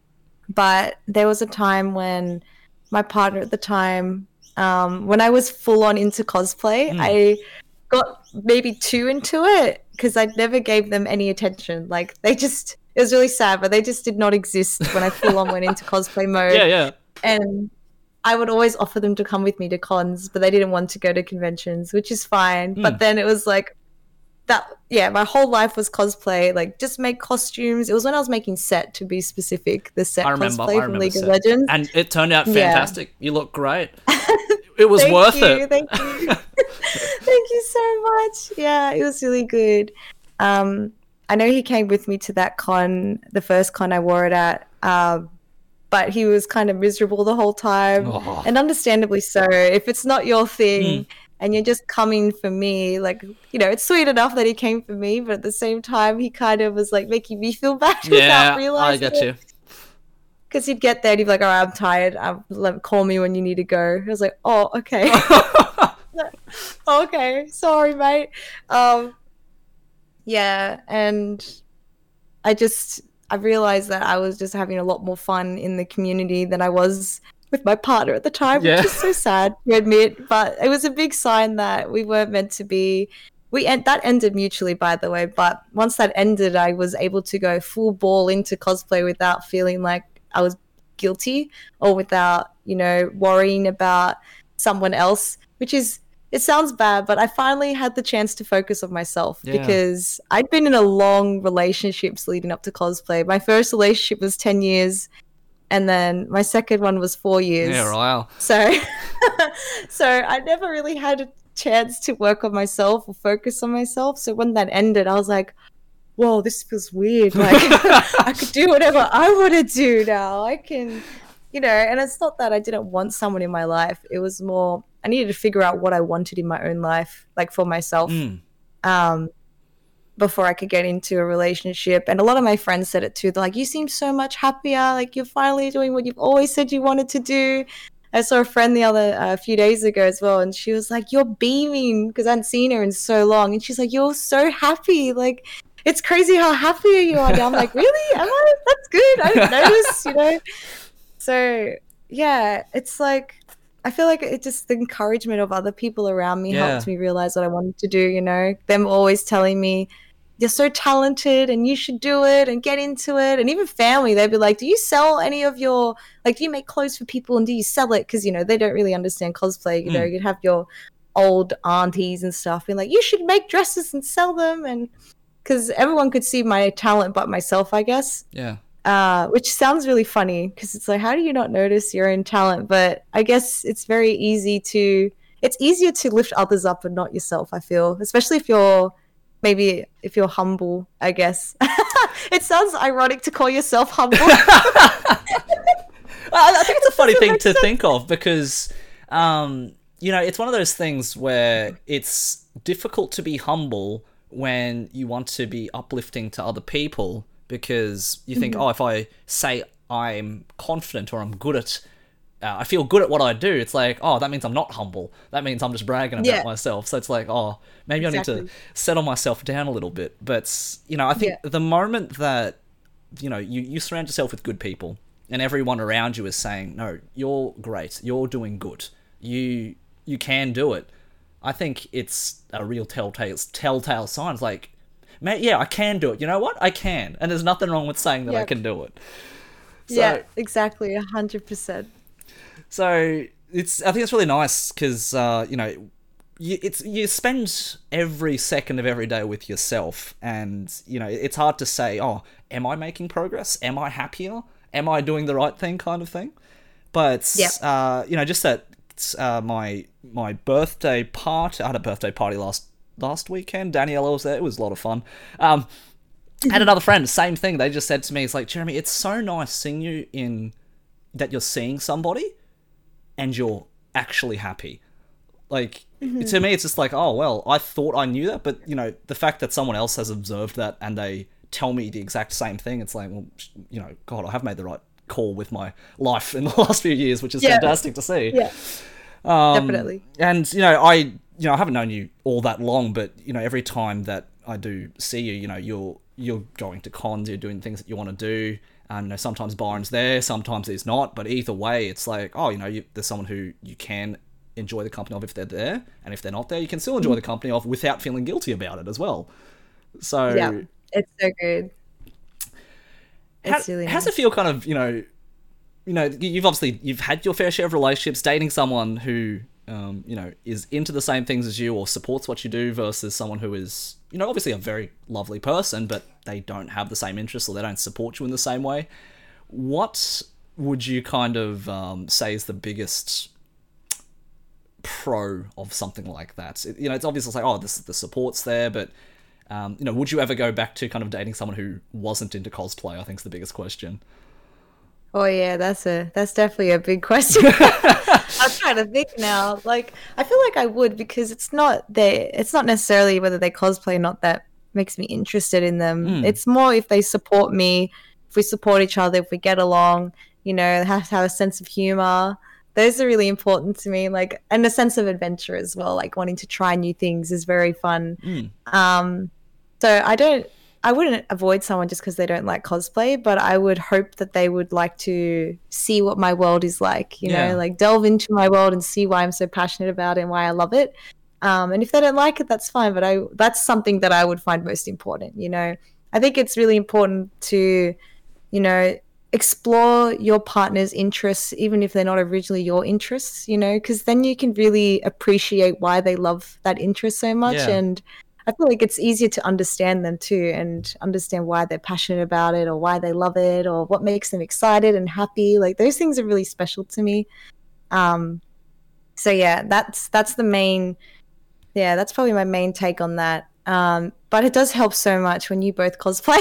but there was a time when my partner at the time, um, when I was full on into cosplay, mm. I got maybe too into it because I never gave them any attention. Like they just, it was really sad, but they just did not exist when I full on went into cosplay mode. Yeah, yeah. And I would always offer them to come with me to cons, but they didn't want to go to conventions, which is fine. Mm. But then it was like, that yeah, my whole life was cosplay. Like just make costumes. It was when I was making Set, to be specific, the Set I remember. cosplay I from remember League Set. of Legends, and it turned out Yeah. fantastic. You look great. It was thank worth you, it. Thank you, thank you so much. Yeah, it was really good. Um, I know he came with me to that con, the first con I wore it at. Um, but he was kind of miserable the whole time, Oh. and understandably so. If it's not your thing. Mm. And you're just coming for me, like, you know, it's sweet enough that he came for me, but at the same time, he kind of was like making me feel bad Yeah, without I realizing get it. you. Because he'd get there and he'd be like, "Oh, I'm tired. Um, let, call me when you need to go." I was like, "Oh, okay, okay, sorry, mate." Um, yeah, and I just I realized that I was just having a lot more fun in the community than I was with my partner at the time, Yeah. which is so sad to admit, but it was a big sign that we weren't meant to be. We en- that ended mutually, by the way, but once that ended, I was able to go full ball into cosplay without feeling like I was guilty or without, you know, worrying about someone else, which is, it sounds bad, but I finally had the chance to focus on myself Yeah. because I'd been in a long relationships leading up to cosplay. My first relationship was ten years. And then my second one was four years. Yeah, wow. So, so I never really had a chance to work on myself or focus on myself. So when that ended, I was like, whoa, this feels weird. Like I could do whatever I want to do now. I can, you know, and it's not that I didn't want someone in my life. It was more, I needed to figure out what I wanted in my own life, like for myself. Mm. Um, before I could get into a relationship. And a lot of my friends said it too. They're like, you seem so much happier. Like you're finally doing what you've always said you wanted to do. I saw a friend the other uh, a few days ago as well. And she was like, you're beaming, because I hadn't seen her in so long. And she's like, you're so happy. Like, it's crazy how happy you are now. I'm like, really? Am I? That's good. I didn't notice, you know? So yeah, it's like, I feel like it just, the encouragement of other people around me Yeah. helped me realize what I wanted to do, you know? Them always telling me, you're so talented and you should do it and get into it. And even family, they'd be like, do you sell any of your, like, do you make clothes for people and do you sell it? Because, you know, they don't really understand cosplay. You know, Mm. you'd have your old aunties and stuff being like, you should make dresses and sell them. And because everyone could see my talent but myself, I guess. Yeah. Uh, which sounds really funny because it's like, how do you not notice your own talent? But I guess it's very easy to, it's easier to lift others up and not yourself, I feel, especially if you're, maybe if you're humble, I guess. It sounds ironic to call yourself humble. I I think it's a funny Doesn't thing make to sense. think of because, um, you know, it's one of those things where it's difficult to be humble when you want to be uplifting to other people because you think, Mm-hmm. oh, if I say I'm confident or I'm good at, uh, I feel good at what I do, it's like, oh, that means I'm not humble. That means I'm just bragging about Yeah. myself. So it's like, oh, maybe I need Exactly. to settle myself down a little bit. But, you know, I think Yeah. the moment that, you know, you, you surround yourself with good people and everyone around you is saying, no, you're great, you're doing good, you you can do it, I think it's a real telltale telltale sign. It's like, mate, yeah, I can do it. You know what? I can. And there's nothing wrong with saying that I Yep. can do it. So, Yeah, exactly, one hundred percent. so it's I think it's really nice because, uh, you know, you, it's you spend every second of every day with yourself, and you know it's hard to say, oh, am I making progress? Am I happier? Am I doing the right thing? Kind of thing. But Yep. uh, you know, just that uh, my my birthday party. I had a birthday party last last weekend. Daniela was there. It was a lot of fun. Um, had another friend. Same thing. They just said to me, "It's like Jeremy, it's so nice seeing you in that you're seeing somebody, and you're actually happy." Like, to me, it's just like, oh, well, I thought I knew that, but, you know, the fact that someone else has observed that and they tell me the exact same thing, it's like, well, you know, God, I have made the right call with my life in the last few years, which is Yeah. fantastic to see. Yeah, Um, definitely. And, you know, I, you know, I haven't known you all that long, but, you know, every time that I do see you, you know, you're, you're going to cons, you're doing things that you want to do. And, you know, sometimes Byron's there, sometimes he's not, but either way, it's like, oh, you know, you, there's someone who you can enjoy the company of if they're there, and if they're not there, you can still enjoy the company of without feeling guilty about it as well. So, Yeah, it's so good. how, It's really how's nice. it feel? Kind of, you know, you know, you've obviously you've had your fair share of relationships, dating someone who um, you know, is into the same things as you or supports what you do versus someone who is, you know, obviously a very lovely person, but they don't have the same interests or they don't support you in the same way. What would you kind of um, say is the biggest pro of something like that? It, you know, it's obviously like, oh, this the support's there, but um, you know, would you ever go back to kind of dating someone who wasn't into cosplay? I think is the biggest question. Oh yeah, that's a that's definitely a big question. I'm trying to think now. Like, I feel like I would, because it's not they it's not necessarily whether they cosplay or not that makes me interested in them. Mm. It's more if they support me, if we support each other, if we get along, you know, have to have a sense of humor. Those are really important to me. Like, and a sense of adventure as well. Like, wanting to try new things is very fun. Mm. Um, so I don't I wouldn't avoid someone just because they don't like cosplay, but I would hope that they would like to see what my world is like, you Yeah. know, like delve into my world and see why I'm so passionate about it and why I love it. Um, and if they don't like it, that's fine. But I that's something that I would find most important, you know. I think it's really important to, you know, explore your partner's interests, even if they're not originally your interests, you know, because then you can really appreciate why they love that interest so much. Yeah. And I feel like it's easier to understand them too, and understand why they're passionate about it or why they love it or what makes them excited and happy. Like, those things are really special to me. Um, so yeah, that's that's the main, yeah, that's probably my main take on that. Um, but it does help so much when you both cosplay.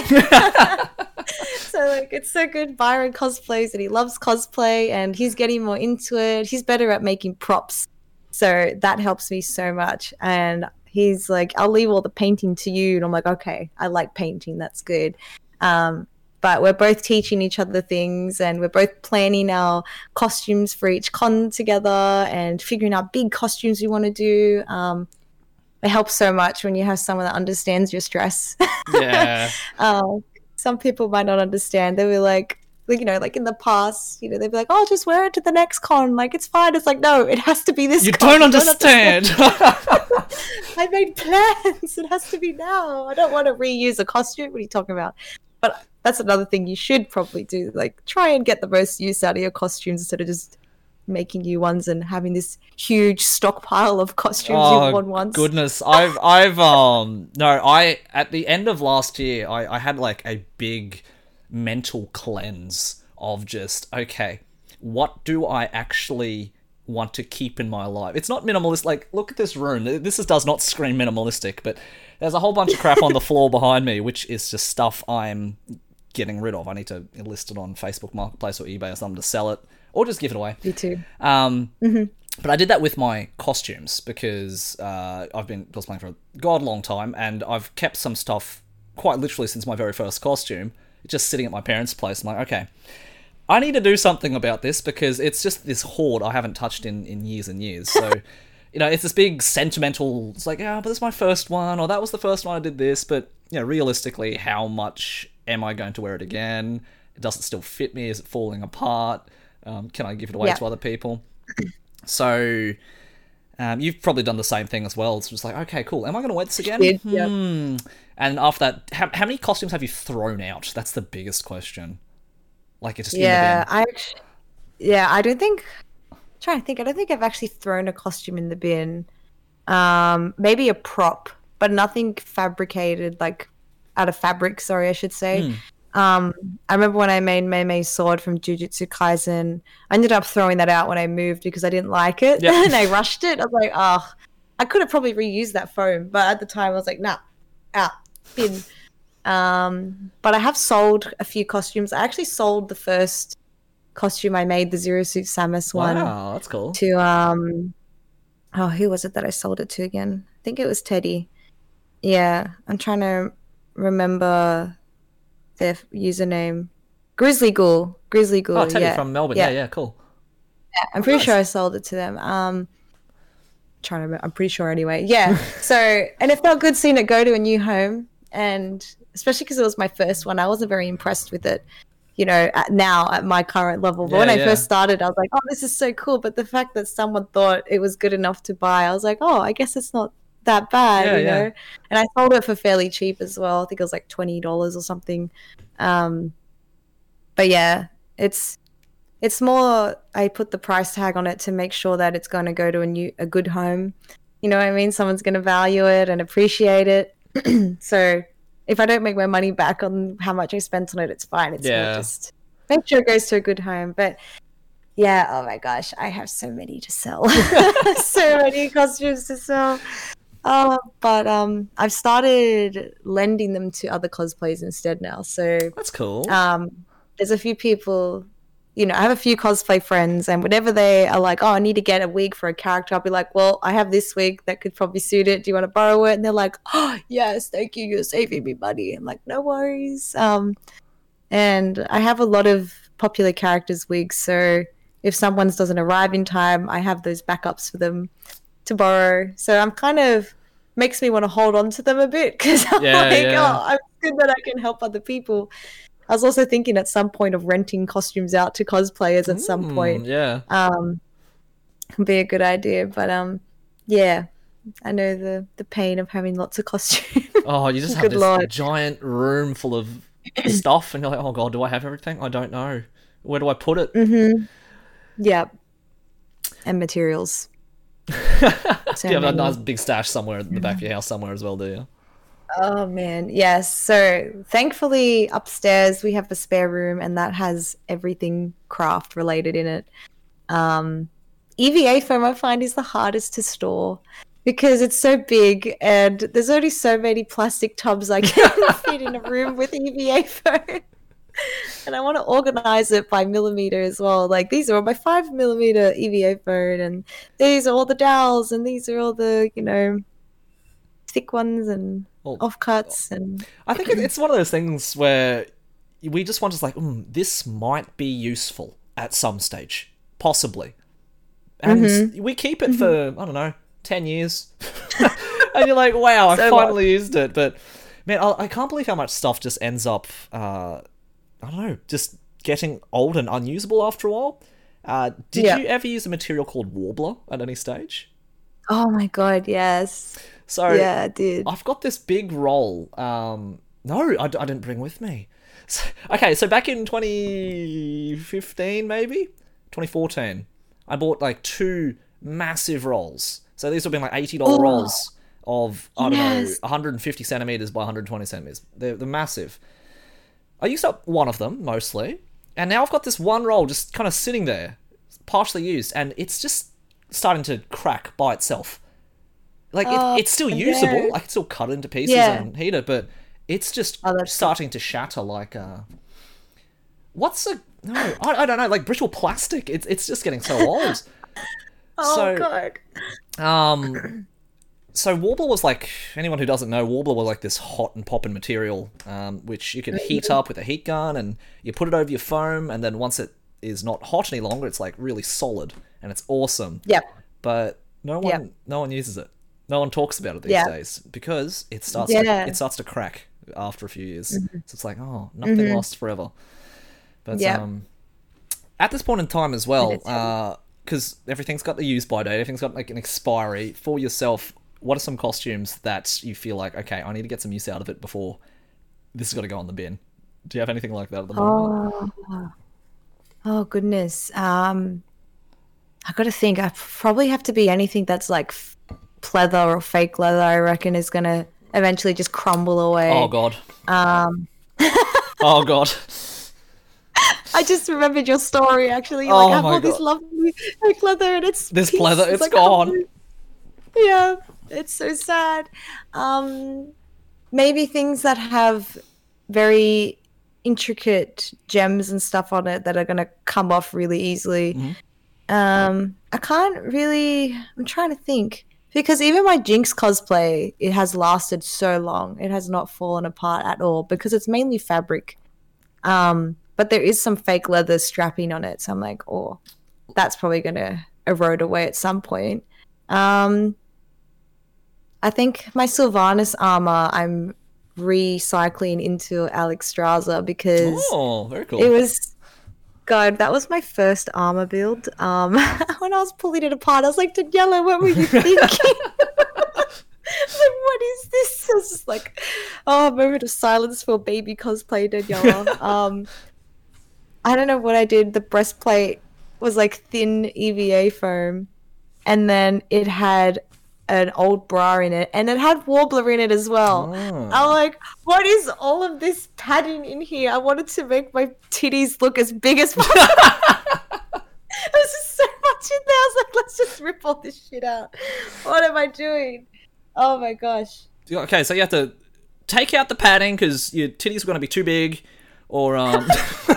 So like, it's so good. Byron cosplays and he loves cosplay and he's getting more into it. He's better at making props. So that helps me so much. And he's like, I'll leave all the painting to you. And I'm like, okay, I like painting. That's good. Um, but we're both teaching each other things and we're both planning our costumes for each con together and figuring out big costumes we want to do. Um, it helps so much when you have someone that understands your stress. Yeah. um, some people might not understand. They'll be like, like, you know, like in the past, you know, they'd be like, oh, just wear it to the next con. Like, it's fine. It's like, no, it has to be this You con. don't understand. I made plans. It has to be now. I don't want to reuse a costume. What are you talking about? But that's another thing you should probably do. Like, try and get the most use out of your costumes instead of just making new ones and having this huge stockpile of costumes Oh, you've worn once. goodness. I've, I've, um, no, I, at the end of last year, I, I had like a big mental cleanse of just, okay, what do I actually want to keep in my life? It's not minimalist. Like, look at this room. This is, does not scream minimalistic, but there's a whole bunch of crap on the floor behind me, which is just stuff I'm getting rid of. I need to list it on Facebook Marketplace or eBay or something to sell it, or just give it away. Me too. Um, mm-hmm. But I did that with my costumes because uh, I've been cosplaying for a god long time, and I've kept some stuff quite literally since my very first costume, just sitting at my parents' place. I'm like, okay, I need to do something about this because it's just this hoard I haven't touched in, in years and years. So, you know, it's this big sentimental, it's like, yeah, but this is my first one, or that was the first one I did this, but, you know, realistically, how much am I going to wear it again? Does it still fit me? Is it falling apart? Um, can I give it away Yeah. to other people? So, um, you've probably done the same thing as well. It's just like, okay, cool. Am I going to wear this again? Did, yep. Hmm. And after that, how, how many costumes have you thrown out? That's the biggest question. Like, it's just Yeah, in the bin. I actually, yeah, I don't think, I'm trying to think, I don't think I've actually thrown a costume in the bin. Um, maybe a prop, but nothing fabricated, like out of fabric, sorry, I should say. Mm. Um, I remember when I made Mei Mei's sword from Jujutsu Kaisen, I ended up throwing that out when I moved because I didn't like it. Yep. And I rushed it. I was like, oh, I could have probably reused that foam, but at the time I was like, nah, out, bin. Um, but I have sold a few costumes. I actually sold the first costume I made, the Zero Suit Samus one. Wow, that's cool. To, um, oh, who was it that I sold it to again? I think it was Teddy. Yeah, I'm trying to remember their username. Grizzly Ghoul. Grizzly Ghoul. Oh, Teddy yeah. from Melbourne. Yeah. Yeah, yeah, cool. Yeah, I'm pretty nice. sure I sold it to them. Um, trying to remember. I'm pretty sure anyway. Yeah. So, and it felt good seeing it go to a new home, and especially because it was my first one, I wasn't very impressed with it. You know, at, now at my current level. But Yeah, when I yeah. first started, I was like, "Oh, this is so cool!" But the fact that someone thought it was good enough to buy, I was like, "Oh, I guess it's not that bad," Yeah, you yeah. know. And I sold it for fairly cheap as well. I think it was like twenty dollars or something. Um, but yeah, it's it's more I put the price tag on it to make sure that it's going to go to a new a good home. You know what I mean? Someone's going to value it and appreciate it. So if I don't make my money back on how much I spent on it, it's fine. It's Yeah. more just make sure it goes to a good home. But yeah, oh my gosh, I have so many to sell. So many costumes to sell. Uh, but um, I've started lending them to other cosplayers instead now. So That's cool. um, there's a few people, you know, I have a few cosplay friends, and whenever they are like, oh, I need to get a wig for a character, I'll be like, well, I have this wig that could probably suit it. Do you want to borrow it? And they're like, oh, yes, thank you. You're saving me money. I'm like, no worries. Um, and I have a lot of popular characters' wigs. So if someone's doesn't arrive in time, I have those backups for them to borrow. So I'm kind of makes me want to hold on to them a bit because I'm Yeah, like, yeah. oh, it's good that I can help other people. I was also thinking at some point of renting costumes out to cosplayers at some Mm, point. yeah. Um, would be a good idea. But um, yeah, I know the the pain of having lots of costumes. Oh, you just have Good this lord. giant room full of stuff, and you're like, oh god, do I have everything? I don't know. Where do I put it? Mm-hmm. Yeah, and materials. So Do you have a many. nice big stash somewhere in the back of your house somewhere as well, do you? Oh man, yes. So thankfully upstairs we have a spare room and that has everything craft related in it. Um, E V A foam I find is the hardest to store because it's so big and there's only so many plastic tubs I can fit in a room with E V A foam. And I want to organize it by millimeter as well. Like these are all my five millimeter E V A foam and these are all the dowels and these are all the, you know, thick ones and Well, offcuts and I think it- it's one of those things where we just want to like, mm, this might be useful at some stage, possibly, and Mm-hmm. we keep it for I don't know, ten years, and you're like, wow, I So finally used it. But man, I, I can't believe how much stuff just ends up, uh, I don't know, just getting old and unusable after a while. Uh, did Yeah. you ever use a material called Warbler at any stage? oh my god, yes. So Yeah, I did. I've got this big roll. Um, no, I, d- I didn't bring with me. So, okay, so back in twenty fifteen, maybe twenty fourteen, I bought like two massive rolls. So these would have been like eighty dollars Oh, rolls of I don't know, yes. one hundred fifty centimeters by one hundred twenty centimeters. They're, they're massive. I used up one of them mostly, and now I've got this one roll just kind of sitting there, partially used, and it's just starting to crack by itself. Like, Oh, it, it's still no. usable. I can still cut it into pieces Yeah. and heat it, but it's just Oh, that's- starting to shatter like uh What's a... No, I, I don't know, like brittle plastic. It's it's just getting so old. Oh so, god. Um... So Warbler was like... Anyone who doesn't know, Warbler was like this hot and poppin' material, um, which you can heat up with a heat gun, and you put it over your foam, and then once it is not hot any longer, it's like really solid, and it's awesome. Yep. But no one Yep. no one uses it. No one talks about it these Yeah. days because it starts Yeah. to, it starts to crack after a few years. So it's like, oh, nothing lasts forever. But Yeah. um, at this point in time as well, And it's- because everything's got the use by date, everything's got like an expiry for yourself. What are some costumes that you feel like, okay, I need to get some use out of it before this has got to go on the bin? Do you have anything like that at the moment? Oh. Oh goodness. Um I gotta think. I probably have to be anything that's like f- pleather or fake leather, I reckon is gonna eventually just crumble away. Oh god. Um Oh god. I just remembered your story actually. Oh Like I have my all this God. lovely fake leather and it's This piece- pleather, it's like, gone. Yeah, it's so sad. Um, maybe things that have very intricate gems and stuff on it that are going to come off really easily. Mm-hmm. Um, I can't really. I'm trying to think because even my Jinx cosplay, it has lasted so long. It has not fallen apart at all because it's mainly fabric. Um, but there is some fake leather strapping on it, so I'm like, oh, that's probably going to erode away at some point. Um, I think my Sylvanas armor I'm recycling into Alex Straza because Oh, very cool. it was God, that was my first armor build. Um, when I was pulling it apart, I was like, Daniela, what were you thinking? I was like, what is this? I was just like, oh, a moment of silence for baby cosplay Daniela. Um, I don't know what I did. The breastplate was like thin E V A foam, and then it had an old bra in it, and it had Warbler in it as well. Oh. I'm like, what is all of this padding in here? I wanted to make my titties look as big as possible. There's just so much in there. I was like, let's just rip all this shit out. What am I doing? Oh my gosh. Okay, so you have to take out the padding because your titties are going to be too big, or um.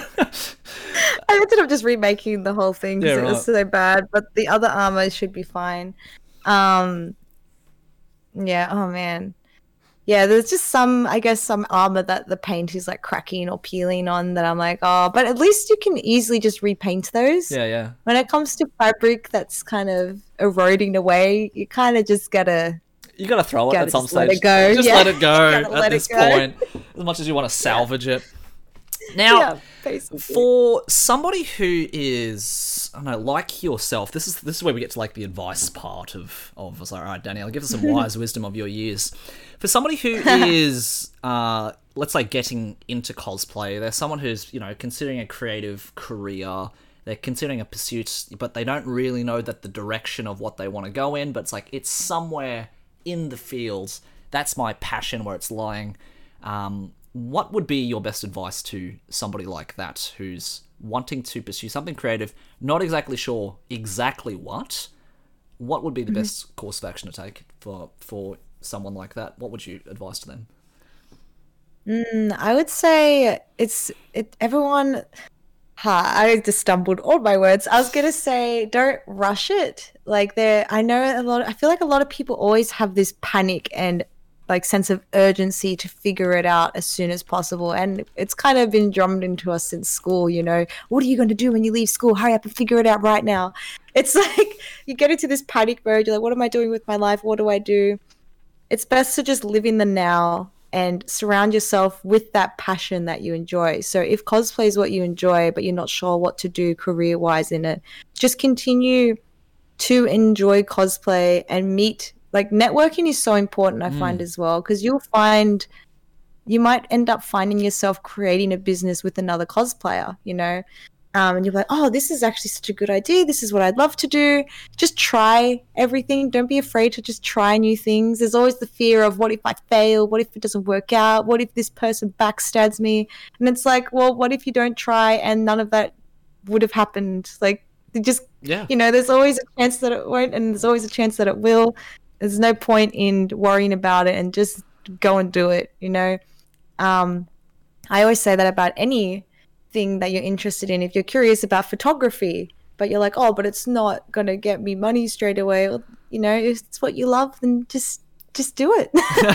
I ended up just remaking the whole thing because Yeah, it was right. so bad, but the other armor should be fine. Um, yeah. Oh man. Yeah, there's just some, I guess, some armor that the paint is like cracking or peeling on that I'm like, oh, but at least you can easily just repaint those. Yeah, yeah. When it comes to fabric that's kind of eroding away, you kind of just gotta You gotta throw it Gotta at some just let stage. it go, Just yeah. let it go Gotta at let it this go. point, as much as you want to salvage it. Now, yeah, basically. for somebody who is, I don't know, like yourself, this is this is where we get to like the advice part of of. I was like, all right, Danielle, give us some wise wisdom of your years. For somebody who is, uh, let's say, getting into cosplay, they're someone who's, you know, considering a creative career. They're considering a pursuit, but they don't really know that the direction of what they want to go in. But it's like it's somewhere in the fields. That's my passion, where it's lying. Um, what would be your best advice to somebody like that who's wanting to pursue something creative, not exactly sure exactly what? What would be the mm-hmm. best course of action to take for for someone like that? What would you advise to them? Mm, I would say it's it. Everyone, huh, I just stumbled all my words. I was gonna say, don't rush it. Like there, I know a lot. I feel like a lot of people always have this panic and like sense of urgency to figure it out as soon as possible, and it's kind of been drummed into us since school. You know, what are you going to do when you leave school? Hurry up and figure it out right now. It's like you get into this panic mode. You're like, what am I doing with my life? What do I do? It's best to just live in the now and surround yourself with that passion that you enjoy. So if cosplay is what you enjoy, but you're not sure what to do career-wise in it, just continue to enjoy cosplay and meet. Like networking is so important, I mm. find as well, because you'll find you might end up finding yourself creating a business with another cosplayer, you know, um, and you're like, oh, this is actually such a good idea. This is what I'd love to do. Just try everything. Don't be afraid to just try new things. There's always the fear of what if I fail? What if it doesn't work out? What if this person backstabs me? And it's like, well, what if you don't try and none of that would have happened? Like, just, yeah. you know, there's always a chance that it won't, and there's always a chance that it will. There's no point in worrying about it, and just go and do it, you know? Um, I always say that about anything that you're interested in. If you're curious about photography, but you're like, oh, but it's not going to get me money straight away, well, you know, if it's what you love, then just just do it.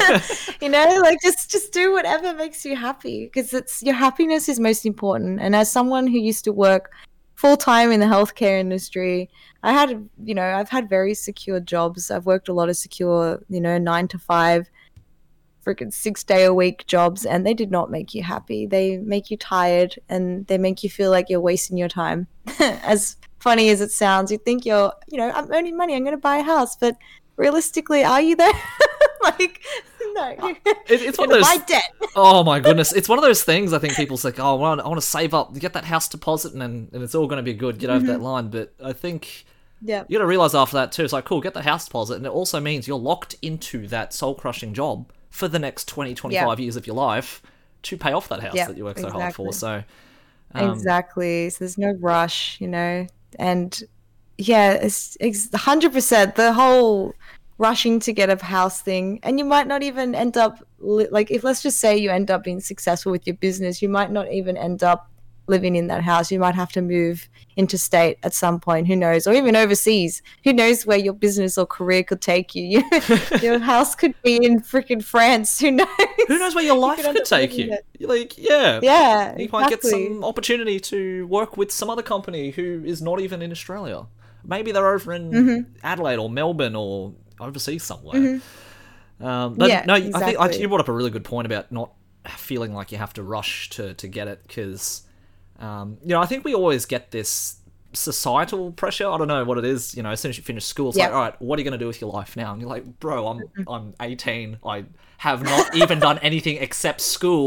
You know, like just just do whatever makes you happy, because it's your happiness is most important. And as someone who used to work full-time in the healthcare industry, I had, you know, I've had very secure jobs. I've worked a lot of secure, you know, nine to five, freaking six day a week jobs, and they did not make you happy. They make you tired, and they make you feel like you're wasting your time. As funny as it sounds, you think you're, you know, I'm earning money, I'm going to buy a house, but realistically, are you there? Like, no. It, it's one of those. Buy debt. Oh my goodness, it's one of those things. I think people's like, oh, well, I want to save up, get that house deposit, and then and it's all going to be good. Get over mm-hmm. that line. But I think yeah, you got to realize after that too. It's like, cool, get the house deposit, and it also means you're locked into that soul crushing job for the next twenty, twenty-five yeah. years of your life to pay off that house yeah, that you work exactly. so hard for. So um, exactly. So there's no rush, you know, and yeah, it's, it's one hundred percent the whole rushing to get a house thing, and you might not even end up li- like if let's just say you end up being successful with your business, you might not even end up living in that house. You might have to move interstate at some point, who knows, or even overseas. Who knows where your business or career could take you. Your house could be in freaking France. Who knows? Who knows where your life you could take you? You're like, yeah, yeah, you exactly. might get some opportunity to work with some other company who is not even in Australia. Maybe they're over in mm-hmm. Adelaide or Melbourne or overseas somewhere. Mm-hmm. Um, but yeah, no, exactly. I think I, you brought up a really good point about not feeling like you have to rush to, to get it, because um, you know, I think we always get this societal pressure. I don't know what it is. You know, as soon as you finish school, it's yeah. like, all right, what are you going to do with your life now? And you're like, bro, I'm I'm eighteen. I have not even done anything except school.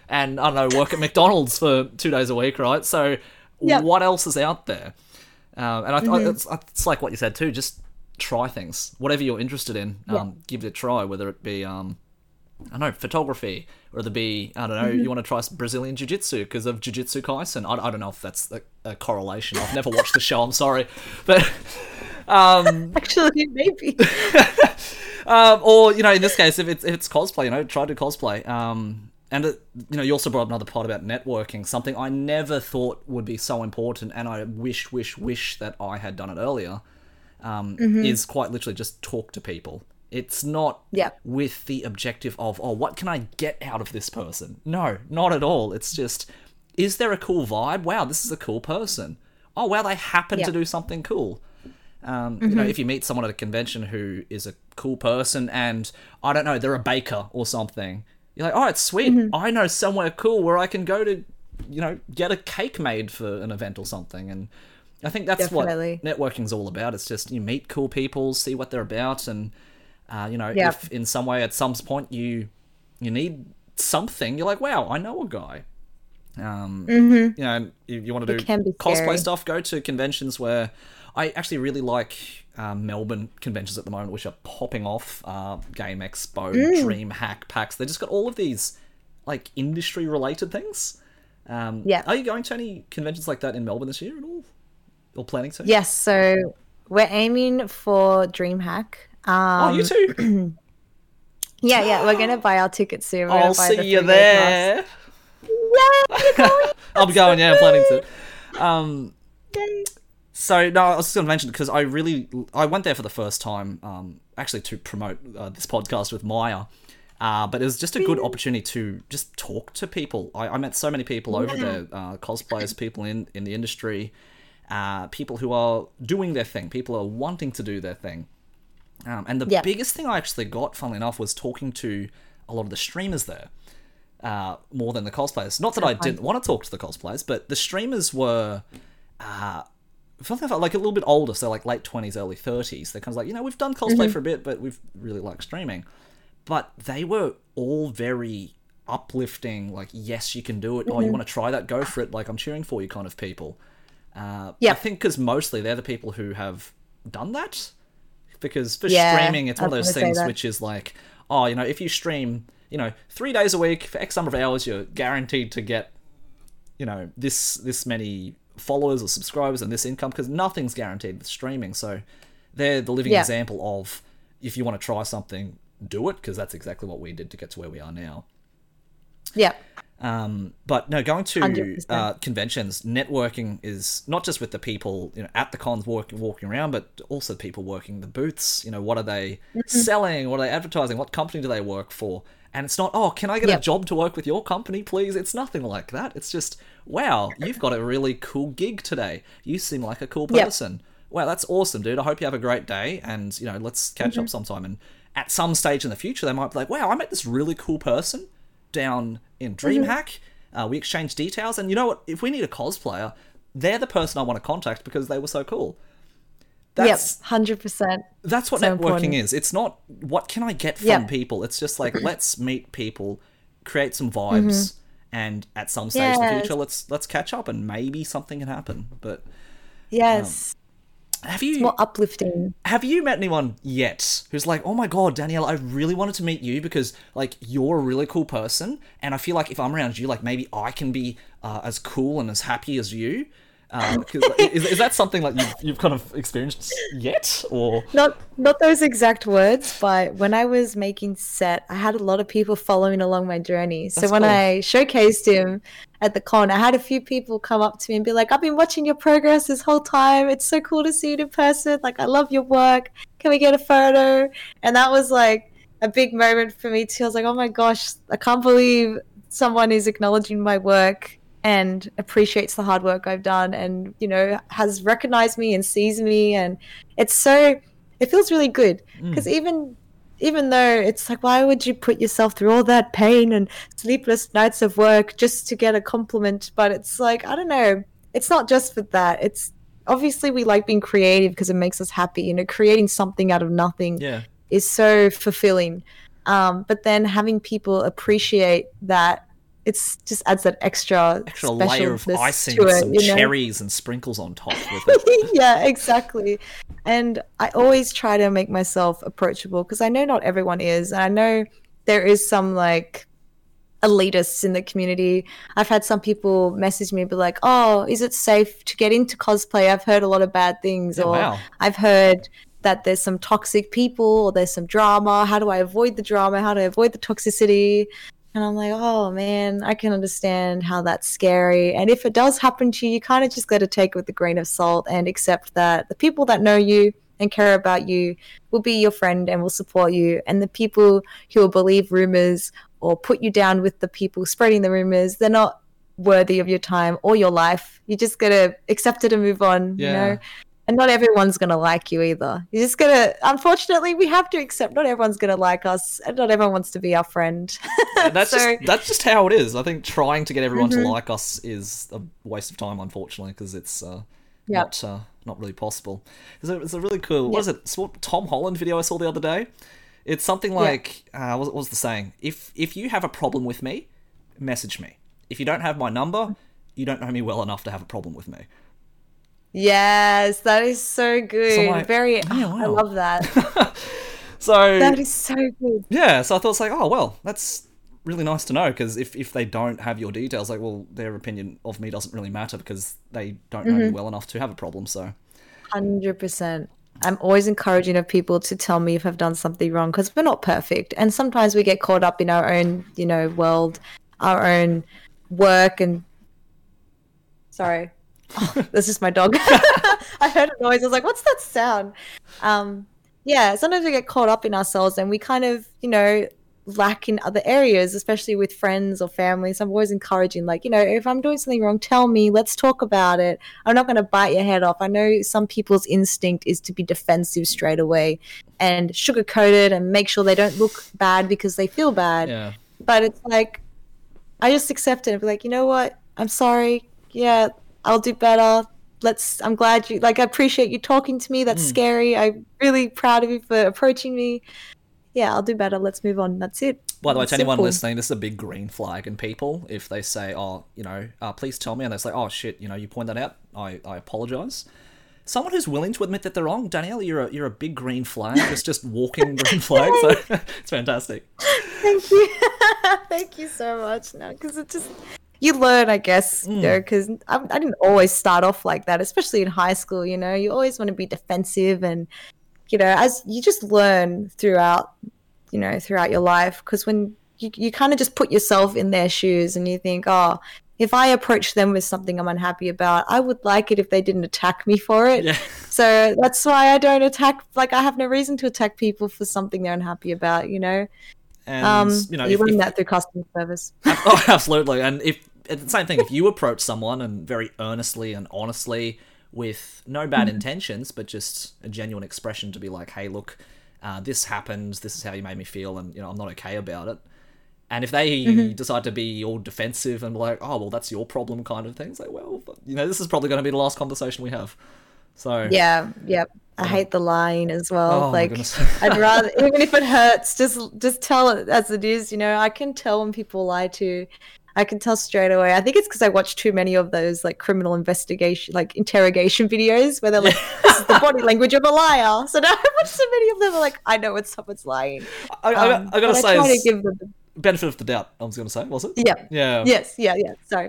and, I don't know, work at McDonald's for two days a week, right? So Yep. what else is out there? Um, and I, Mm-hmm. I, it's, it's like what you said too, just try things. Whatever you're interested in, um, Yeah. give it a try, whether it be... Um, I don't know, photography, or there be, I don't know, Mm-hmm. you want to try Brazilian Jiu-Jitsu because of Jujutsu Kaisen. I, I don't know if that's a, a correlation. I've never watched the show, I'm sorry. But, um, Actually, maybe. um, or, you know, in this case, if it's, if it's cosplay, you know, try to cosplay. Um, and, it, you know, you also brought up another part about networking, something I never thought would be so important, and I wish, wish, wish that I had done it earlier, um, is quite literally just talk to people. It's not Yeah. with the objective of, oh, what can I get out of this person? No, not at all. It's just, is there a cool vibe? Wow, this is a cool person. Oh, wow, they happen Yeah. to do something cool. Um, You know, if you meet someone at a convention who is a cool person and, I don't know, they're a baker or something, you're like, oh, it's sweet. I know somewhere cool where I can go to, you know, get a cake made for an event or something. And I think that's Definitely. what networking's all about. It's just you meet cool people, see what they're about, and... Uh, you know, Yeah. if in some way at some point you you need something, you're like, wow, I know a guy. Um, You know, you, you want to do can be cosplay scary. stuff, go to conventions where I actually really like um, Melbourne conventions at the moment, which are popping off. Uh, Game Expo, Mm. DreamHack, PAX. They just got all of these like industry related things. Um, Yeah. Are you going to any conventions like that in Melbourne this year at all? Or planning to? Yes, so we're aiming for DreamHack. Um, Oh, you too. Yeah, yeah, we're gonna buy our tickets soon. We're gonna I'll buy see the you three-day pass. there. Yeah, you're going. I'm going, yeah, I'm planning to. Um, Yay. so, no, I was just going to mention, because I really, I went there for the first time, um, actually to promote uh, this podcast with Maya, uh, but it was just a good opportunity to just talk to people. I, I met so many people over there, uh, cosplayers, people in, in the industry, uh, people who are doing their thing, people who are wanting to do their thing. Um, and the Yeah. biggest thing I actually got, funnily enough, was talking to a lot of the streamers there. Uh, more than the cosplayers. Not that I didn't want to talk to the cosplayers, but the streamers were, uh, something like a little bit older, so like late twenties, early thirties. They're kind of like, you know, we've done cosplay for a bit, but we've really liked streaming. But they were all very uplifting, like, yes, you can do it. Oh, you want to try that? Go for it. Like, I'm cheering for you kind of people. Uh, Yeah. I think because mostly they're the people who have done that. Because for Yeah, streaming, it's I one of was those gonna say things that. which is like, oh, you know, if you stream, you know, three days a week for X number of hours, you're guaranteed to get, you know, this this many followers or subscribers and this income, because nothing's guaranteed with streaming. So they're the living Yeah. example of, if you want to try something, do it, because that's exactly what we did to get to where we are now. Yeah. Um, but no, going to one hundred percent. uh, conventions, networking is not just with the people, you know, at the cons walk, walking around, but also people working the booths. You know, what are they selling? What are they advertising? What company do they work for? And it's not, oh, can I get Yep. a job to work with your company, please? It's nothing like that. It's just, wow, you've got a really cool gig today. You seem like a cool Yep. person. Wow, that's awesome, dude. I hope you have a great day, and, you know, let's catch up sometime. And at some stage in the future, they might be like, wow, I met this really cool person down in DreamHack. Uh, we exchanged details, and you know what? If we need a cosplayer, they're the person I want to contact because they were so cool. That's Yep. one hundred percent. that's what So networking important. is. It's not what can I get from Yeah. people. It's just like, let's meet people, create some vibes, and at some stage in the Yes. future, let's let's catch up, and maybe something can happen. But Yes. have you More uplifting. have you met anyone yet who's like, oh my god, Danielle, I really wanted to meet you because, like, you're a really cool person, and I feel like if I'm around you, like, maybe I can be uh, as cool and as happy as you. Uh, 'cause, like, is, is that something like you've, you've kind of experienced yet, or Not not those exact words, but when I was making set, I had a lot of people following along my journey. So That's when cool. I showcased him at the con, I had a few people come up to me and be like, I've been watching your progress this whole time. It's so cool to see you in person. Like, I love your work. Can we get a photo? And that was like a big moment for me too. I was like, oh my gosh, I can't believe someone is acknowledging my work and appreciates the hard work I've done, and, you know, has recognized me and sees me. And it's so, it feels really good, because even even though it's like, why would you put yourself through all that pain and sleepless nights of work just to get a compliment? But it's like, I don't know, it's not just for that. It's obviously, we like being creative because it makes us happy. You know, creating something out of nothing yeah, is so fulfilling. Um, but then having people appreciate that it's just adds that extra extra layer of specialness icing, to it, some you know? cherries and sprinkles on top with it. Yeah, exactly. And I always try to make myself approachable because I know not everyone is. And I know there is some like elitists in the community. I've had some people message me, be like, "Oh, is it safe to get into cosplay? I've heard a lot of bad things," Yeah, or wow. "I've heard that there's some toxic people or there's some drama. How do I avoid the drama? How do I avoid the toxicity?" And I'm like, "Oh man, I can understand how that's scary. And if it does happen to you, you kind of just got to take it with a grain of salt and accept that the people that know you and care about you will be your friend and will support you. And the people who will believe rumors or put you down with the people spreading the rumors, they're not worthy of your time or your life. You just got to accept it and move on, Yeah. you know? And not everyone's going to like you either. You just got to, unfortunately, we have to accept not everyone's going to like us and not everyone wants to be our friend. And that's So- just that's just how it is. I think trying to get everyone Mhm. to like us is a waste of time, unfortunately, because it's uh, Yep. not uh, not really possible. It's a, it's a really cool. What is it? It's what Tom Holland video I saw the other day. It's something like uh, what was the saying? If if you have a problem with me, message me. If you don't have my number, you don't know me well enough to have a problem with me. Yes, that is so good. So I'm like, Very, yeah, oh, I wow. love that. So That is so good. yeah, so I thought it's like, oh well, that's really nice to know, because if, if they don't have your details, like, well, their opinion of me doesn't really matter because they don't know me well enough to have a problem. So one hundred percent. I'm always encouraging of people to tell me if I've done something wrong because we're not perfect. And sometimes we get caught up in our own, you know, world, our own work and... Sorry. Oh, that's just my dog. I heard a noise. I was like, what's that sound? Um, yeah, sometimes we get caught up in ourselves and we kind of, you know, lack in other areas, especially with friends or family. So I'm always encouraging, like, you know, if I'm doing something wrong, tell me, let's talk about it. I'm not going to bite your head off. I know some people's instinct is to be defensive straight away and sugarcoat it and make sure they don't look bad because they feel bad. yeah, But it's like, I just accept it and be like, you know what? I'm sorry. Yeah, I'll do better. Let's, I'm glad you, like, I appreciate you talking to me. That's Mm. scary. I'm really proud of you for approaching me. Yeah, I'll do better. Let's move on. That's it. by the way, It's to anyone simple. listening, this is a big green flag in people if they say, oh, you know, uh, please tell me, and they say, oh shit, you know, you point that out, I, I apologize. Someone who's willing to admit that they're wrong, Danielle, you're a you're a big green flag. It's just walking green flag, so it's fantastic. Thank you. Thank you so much. No, because it just, you learn, I guess, you know, because I, I didn't always start off like that, especially in high school, you know, you always want to be defensive and, you know, as you just learn throughout, you know, throughout your life. Because when you, you kind of just put yourself in their shoes and you think, oh, if I approach them with something I'm unhappy about, I would like it if they didn't attack me for it. Yeah. So that's why I don't attack, like I have no reason to attack people for something they're unhappy about, you know? And Um, you know, you if, learn if- that through customer service. oh, absolutely. And if it's the same thing, if you approach someone and very earnestly and honestly with no bad intentions, but just a genuine expression to be like, hey, look, uh, this happened, this is how you made me feel, and you know, I'm not okay about it. And if they decide to be all defensive and be like, oh, well, that's your problem kind of thing, it's like, well, you know, this is probably going to be the last conversation we have. So Yeah, yep. I hate the lying as well. Oh, my like goodness. I'd rather, even if it hurts, just just tell it as it is. You know, I can tell when people lie to. I can tell straight away. I think it's because I watch too many of those like criminal investigation, like interrogation videos where they're like, "This is the body language of a liar." So now I watch so many of them. I'm like, I know when someone's lying. I, I, Um, I gotta but say, I try it's to give them. benefit of the doubt, I was going to say, was it? Yeah. Yeah. Yes. Yeah. Yeah. Sorry.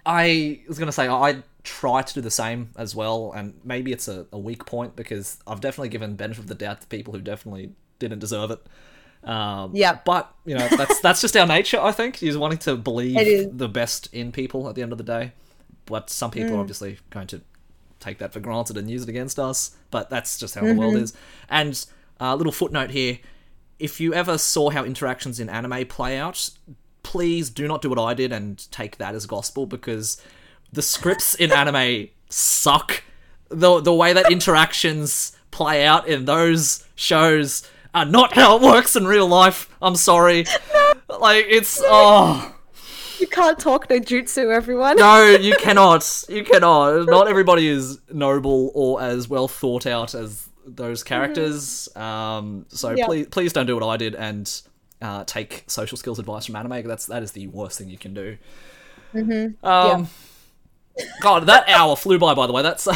I was going to say, I try to do the same as well, and maybe it's a, a weak point because I've definitely given benefit of the doubt to people who definitely didn't deserve it. Um, Yeah. But, you know, that's that's just our nature, I think, is wanting to believe It is. the best in people at the end of the day. But some people are obviously going to take that for granted and use it against us, but that's just how the world is. And a uh, little footnote here, if you ever saw how interactions in anime play out, please do not do what I did and take that as gospel, because the scripts in anime suck. The the way that interactions play out in those shows are not how it works in real life. I'm sorry. Like, it's... oh... You can't talk no jutsu, everyone. No, you cannot. You cannot. Not everybody is noble or as well thought out as those characters. Um, so Yeah. please, please don't do what I did and uh, take social skills advice from anime. That's that is the worst thing you can do. Mm-hmm. Um, yeah. God, that hour flew by. By the way, that's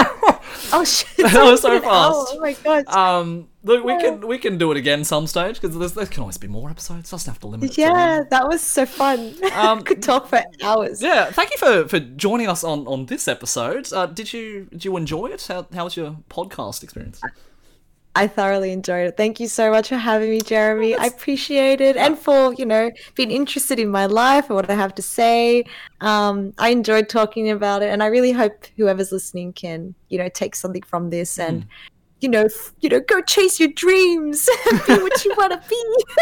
oh shit, that was so fast. Oh my god. Um, look, we can we can do it again some stage because there can always be more episodes. Doesn't have to limit. It yeah, to that was so fun. Um, Could talk for hours. Yeah, thank you for, for joining us on, on this episode. Uh, did you did you enjoy it? How how was your podcast experience? I thoroughly enjoyed it. Thank you so much for having me, Jeremy. I appreciate it. And for, you know, being interested in my life and what I have to say. Um, I enjoyed talking about it. And I really hope whoever's listening can, you know, take something from this and, mm. you know, f- you know, go chase your dreams and be what you want to be.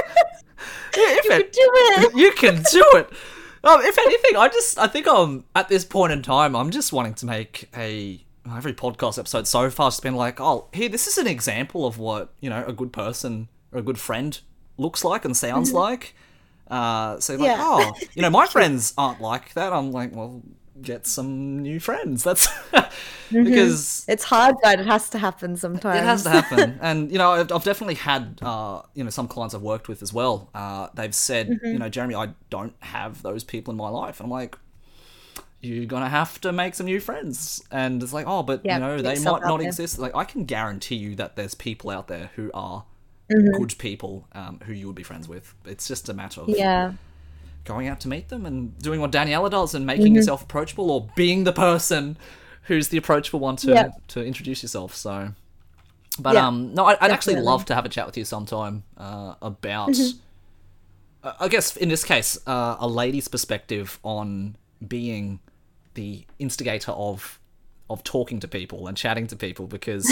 Yeah, if you it, can do it. You can do it. Um, if anything, I just, I think I'm, at this point in time, I'm just wanting to make a... Every podcast episode so far has been like, oh, here, this is an example of what, you know, a good person or a good friend looks like and sounds mm-hmm. like. Uh, so, like, yeah. oh, you know, my friends aren't like that. I'm like, well, get some new friends. That's mm-hmm. because... It's hard, but it has to happen sometimes. It has to happen. And, you know, I've, I've definitely had, uh, you know, some clients I've worked with as well. Uh, they've said, mm-hmm. you know, Jeremy, I don't have those people in my life. And I'm like... You're gonna have to make some new friends, and it's like, oh, but yep, you know, they might not there. exist. Like, I can guarantee you that there's people out there who are mm-hmm. good people, um, who you would be friends with. It's just a matter of yeah. going out to meet them and doing what Daniela does and making mm-hmm. yourself approachable, or being the person who's the approachable one to yep. to introduce yourself. So, but yep, um, no, I, I'd definitely. actually love to have a chat with you sometime uh, about, mm-hmm. uh, I guess in this case, uh, a lady's perspective on being the instigator of of talking to people and chatting to people, because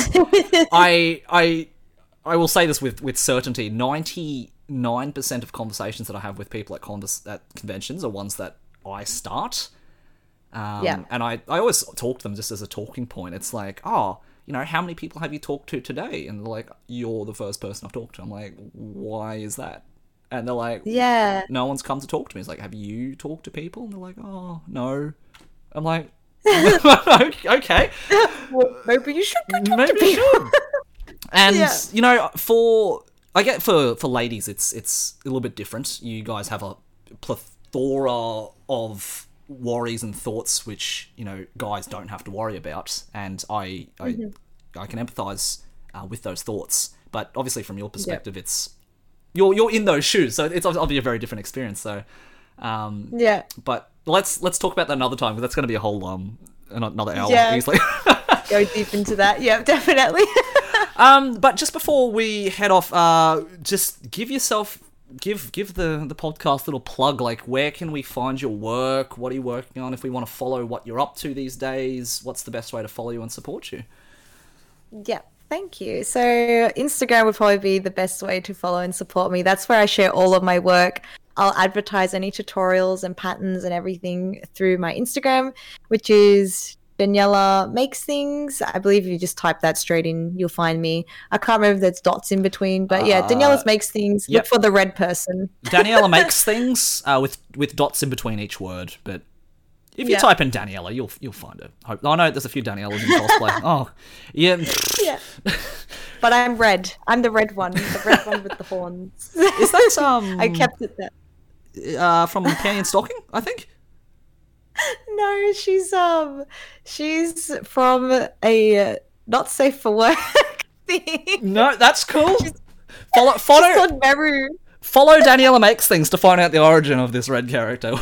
I I I will say this with, with certainty, ninety-nine percent of conversations that I have with people at, convers- at conventions are ones that I start. Um, yeah. And I, I always talk to them just as a talking point. It's like, oh, you know, how many people have you talked to today? And they're like, you're the first person I've talked to. I'm like, why is that? And they're like, yeah, no one's come to talk to me. It's like, have you talked to people? And they're like, oh, no. I'm like, okay. Well, maybe you should go talk maybe to you should. And, yeah. you know, for, I get for, for ladies, it's it's a little bit different. You guys have a plethora of worries and thoughts which, you know, guys don't have to worry about. And I I, mm-hmm. I can empathise uh, with those thoughts. But obviously from your perspective, yep. it's, you're you're in those shoes. So it's obviously a very different experience. So, um, yeah. But let's let's talk about that another time, because that's going to be a whole um another hour yeah. easily. Go deep into that. Yeah, definitely. um, but just before we head off, uh, just give yourself give give the the podcast a little plug. Like, where can we find your work? What are you working on? If we want to follow what you're up to these days, what's the best way to follow you and support you? Yeah. Thank you. So Instagram would probably be the best way to follow and support me. That's where I share all of my work. I'll advertise any tutorials and patterns and everything through my Instagram, which is Daniela Makes Things. I believe if you just type that straight in, you'll find me. I can't remember if there's dots in between, but yeah, Daniela's Makes Things. Yep. Look for the red person. Daniela Makes Things uh, with with dots in between each word, but if you yeah. type in Daniela, you'll you'll find it. Hope. Oh no, there's a few Danielas in cosplay. Oh, yeah. Yeah. But I'm red. I'm the red one. The red one with the horns. Is that um? I kept it there. Uh, from Canyon Stocking, I think. No, she's um, she's from a uh, not safe for work thing. No, that's cool. She's, follow, follow. She's called Meru. Follow Daniela Makes Things to find out the origin of this red character.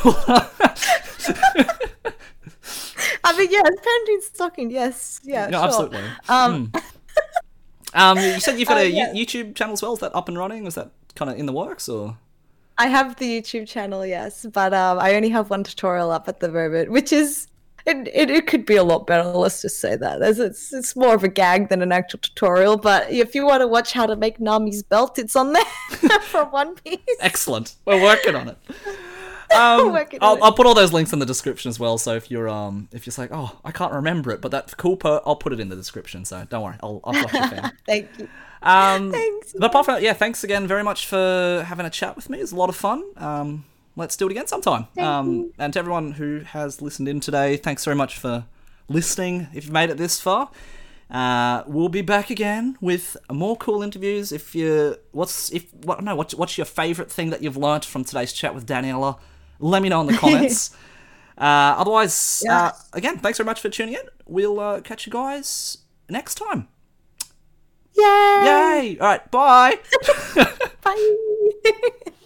I mean, yeah, it's Canyon Stocking. Yes, yeah, no, sure. absolutely. Um, mm. um, you said you've got uh, a yeah. YouTube channel as well. Is that up and running? Is that kind of in the works, or? I have the YouTube channel, yes, but um, I only have one tutorial up at the moment, which is it. It, it could be a lot better. Let's just say that As it's it's more of a gag than an actual tutorial. But if you want to watch how to make Nami's belt, it's on there from One Piece. Excellent. We're working on it. Um, working I'll, on it. I'll put all those links in the description as well. So if you're um if you're like, oh, I can't remember it, but that cool per, I'll put it in the description. So don't worry, I'll I'll flash your fan. Thank you. Um, Thanks. But apart from that, yeah, thanks again very much for having a chat with me. It was a lot of fun. Um, let's do it again sometime. Thank um, you. And to everyone who has listened in today, thanks very much for listening. If you've made it this far, Uh, we'll be back again with more cool interviews. If you, what's if what no, what's what's your favourite thing that you've learnt from today's chat with Daniela? Let me know in the comments. uh, otherwise, Yeah. uh, again, thanks very much for tuning in. We'll uh, catch you guys next time. Yay! Yay! All right, bye. Bye.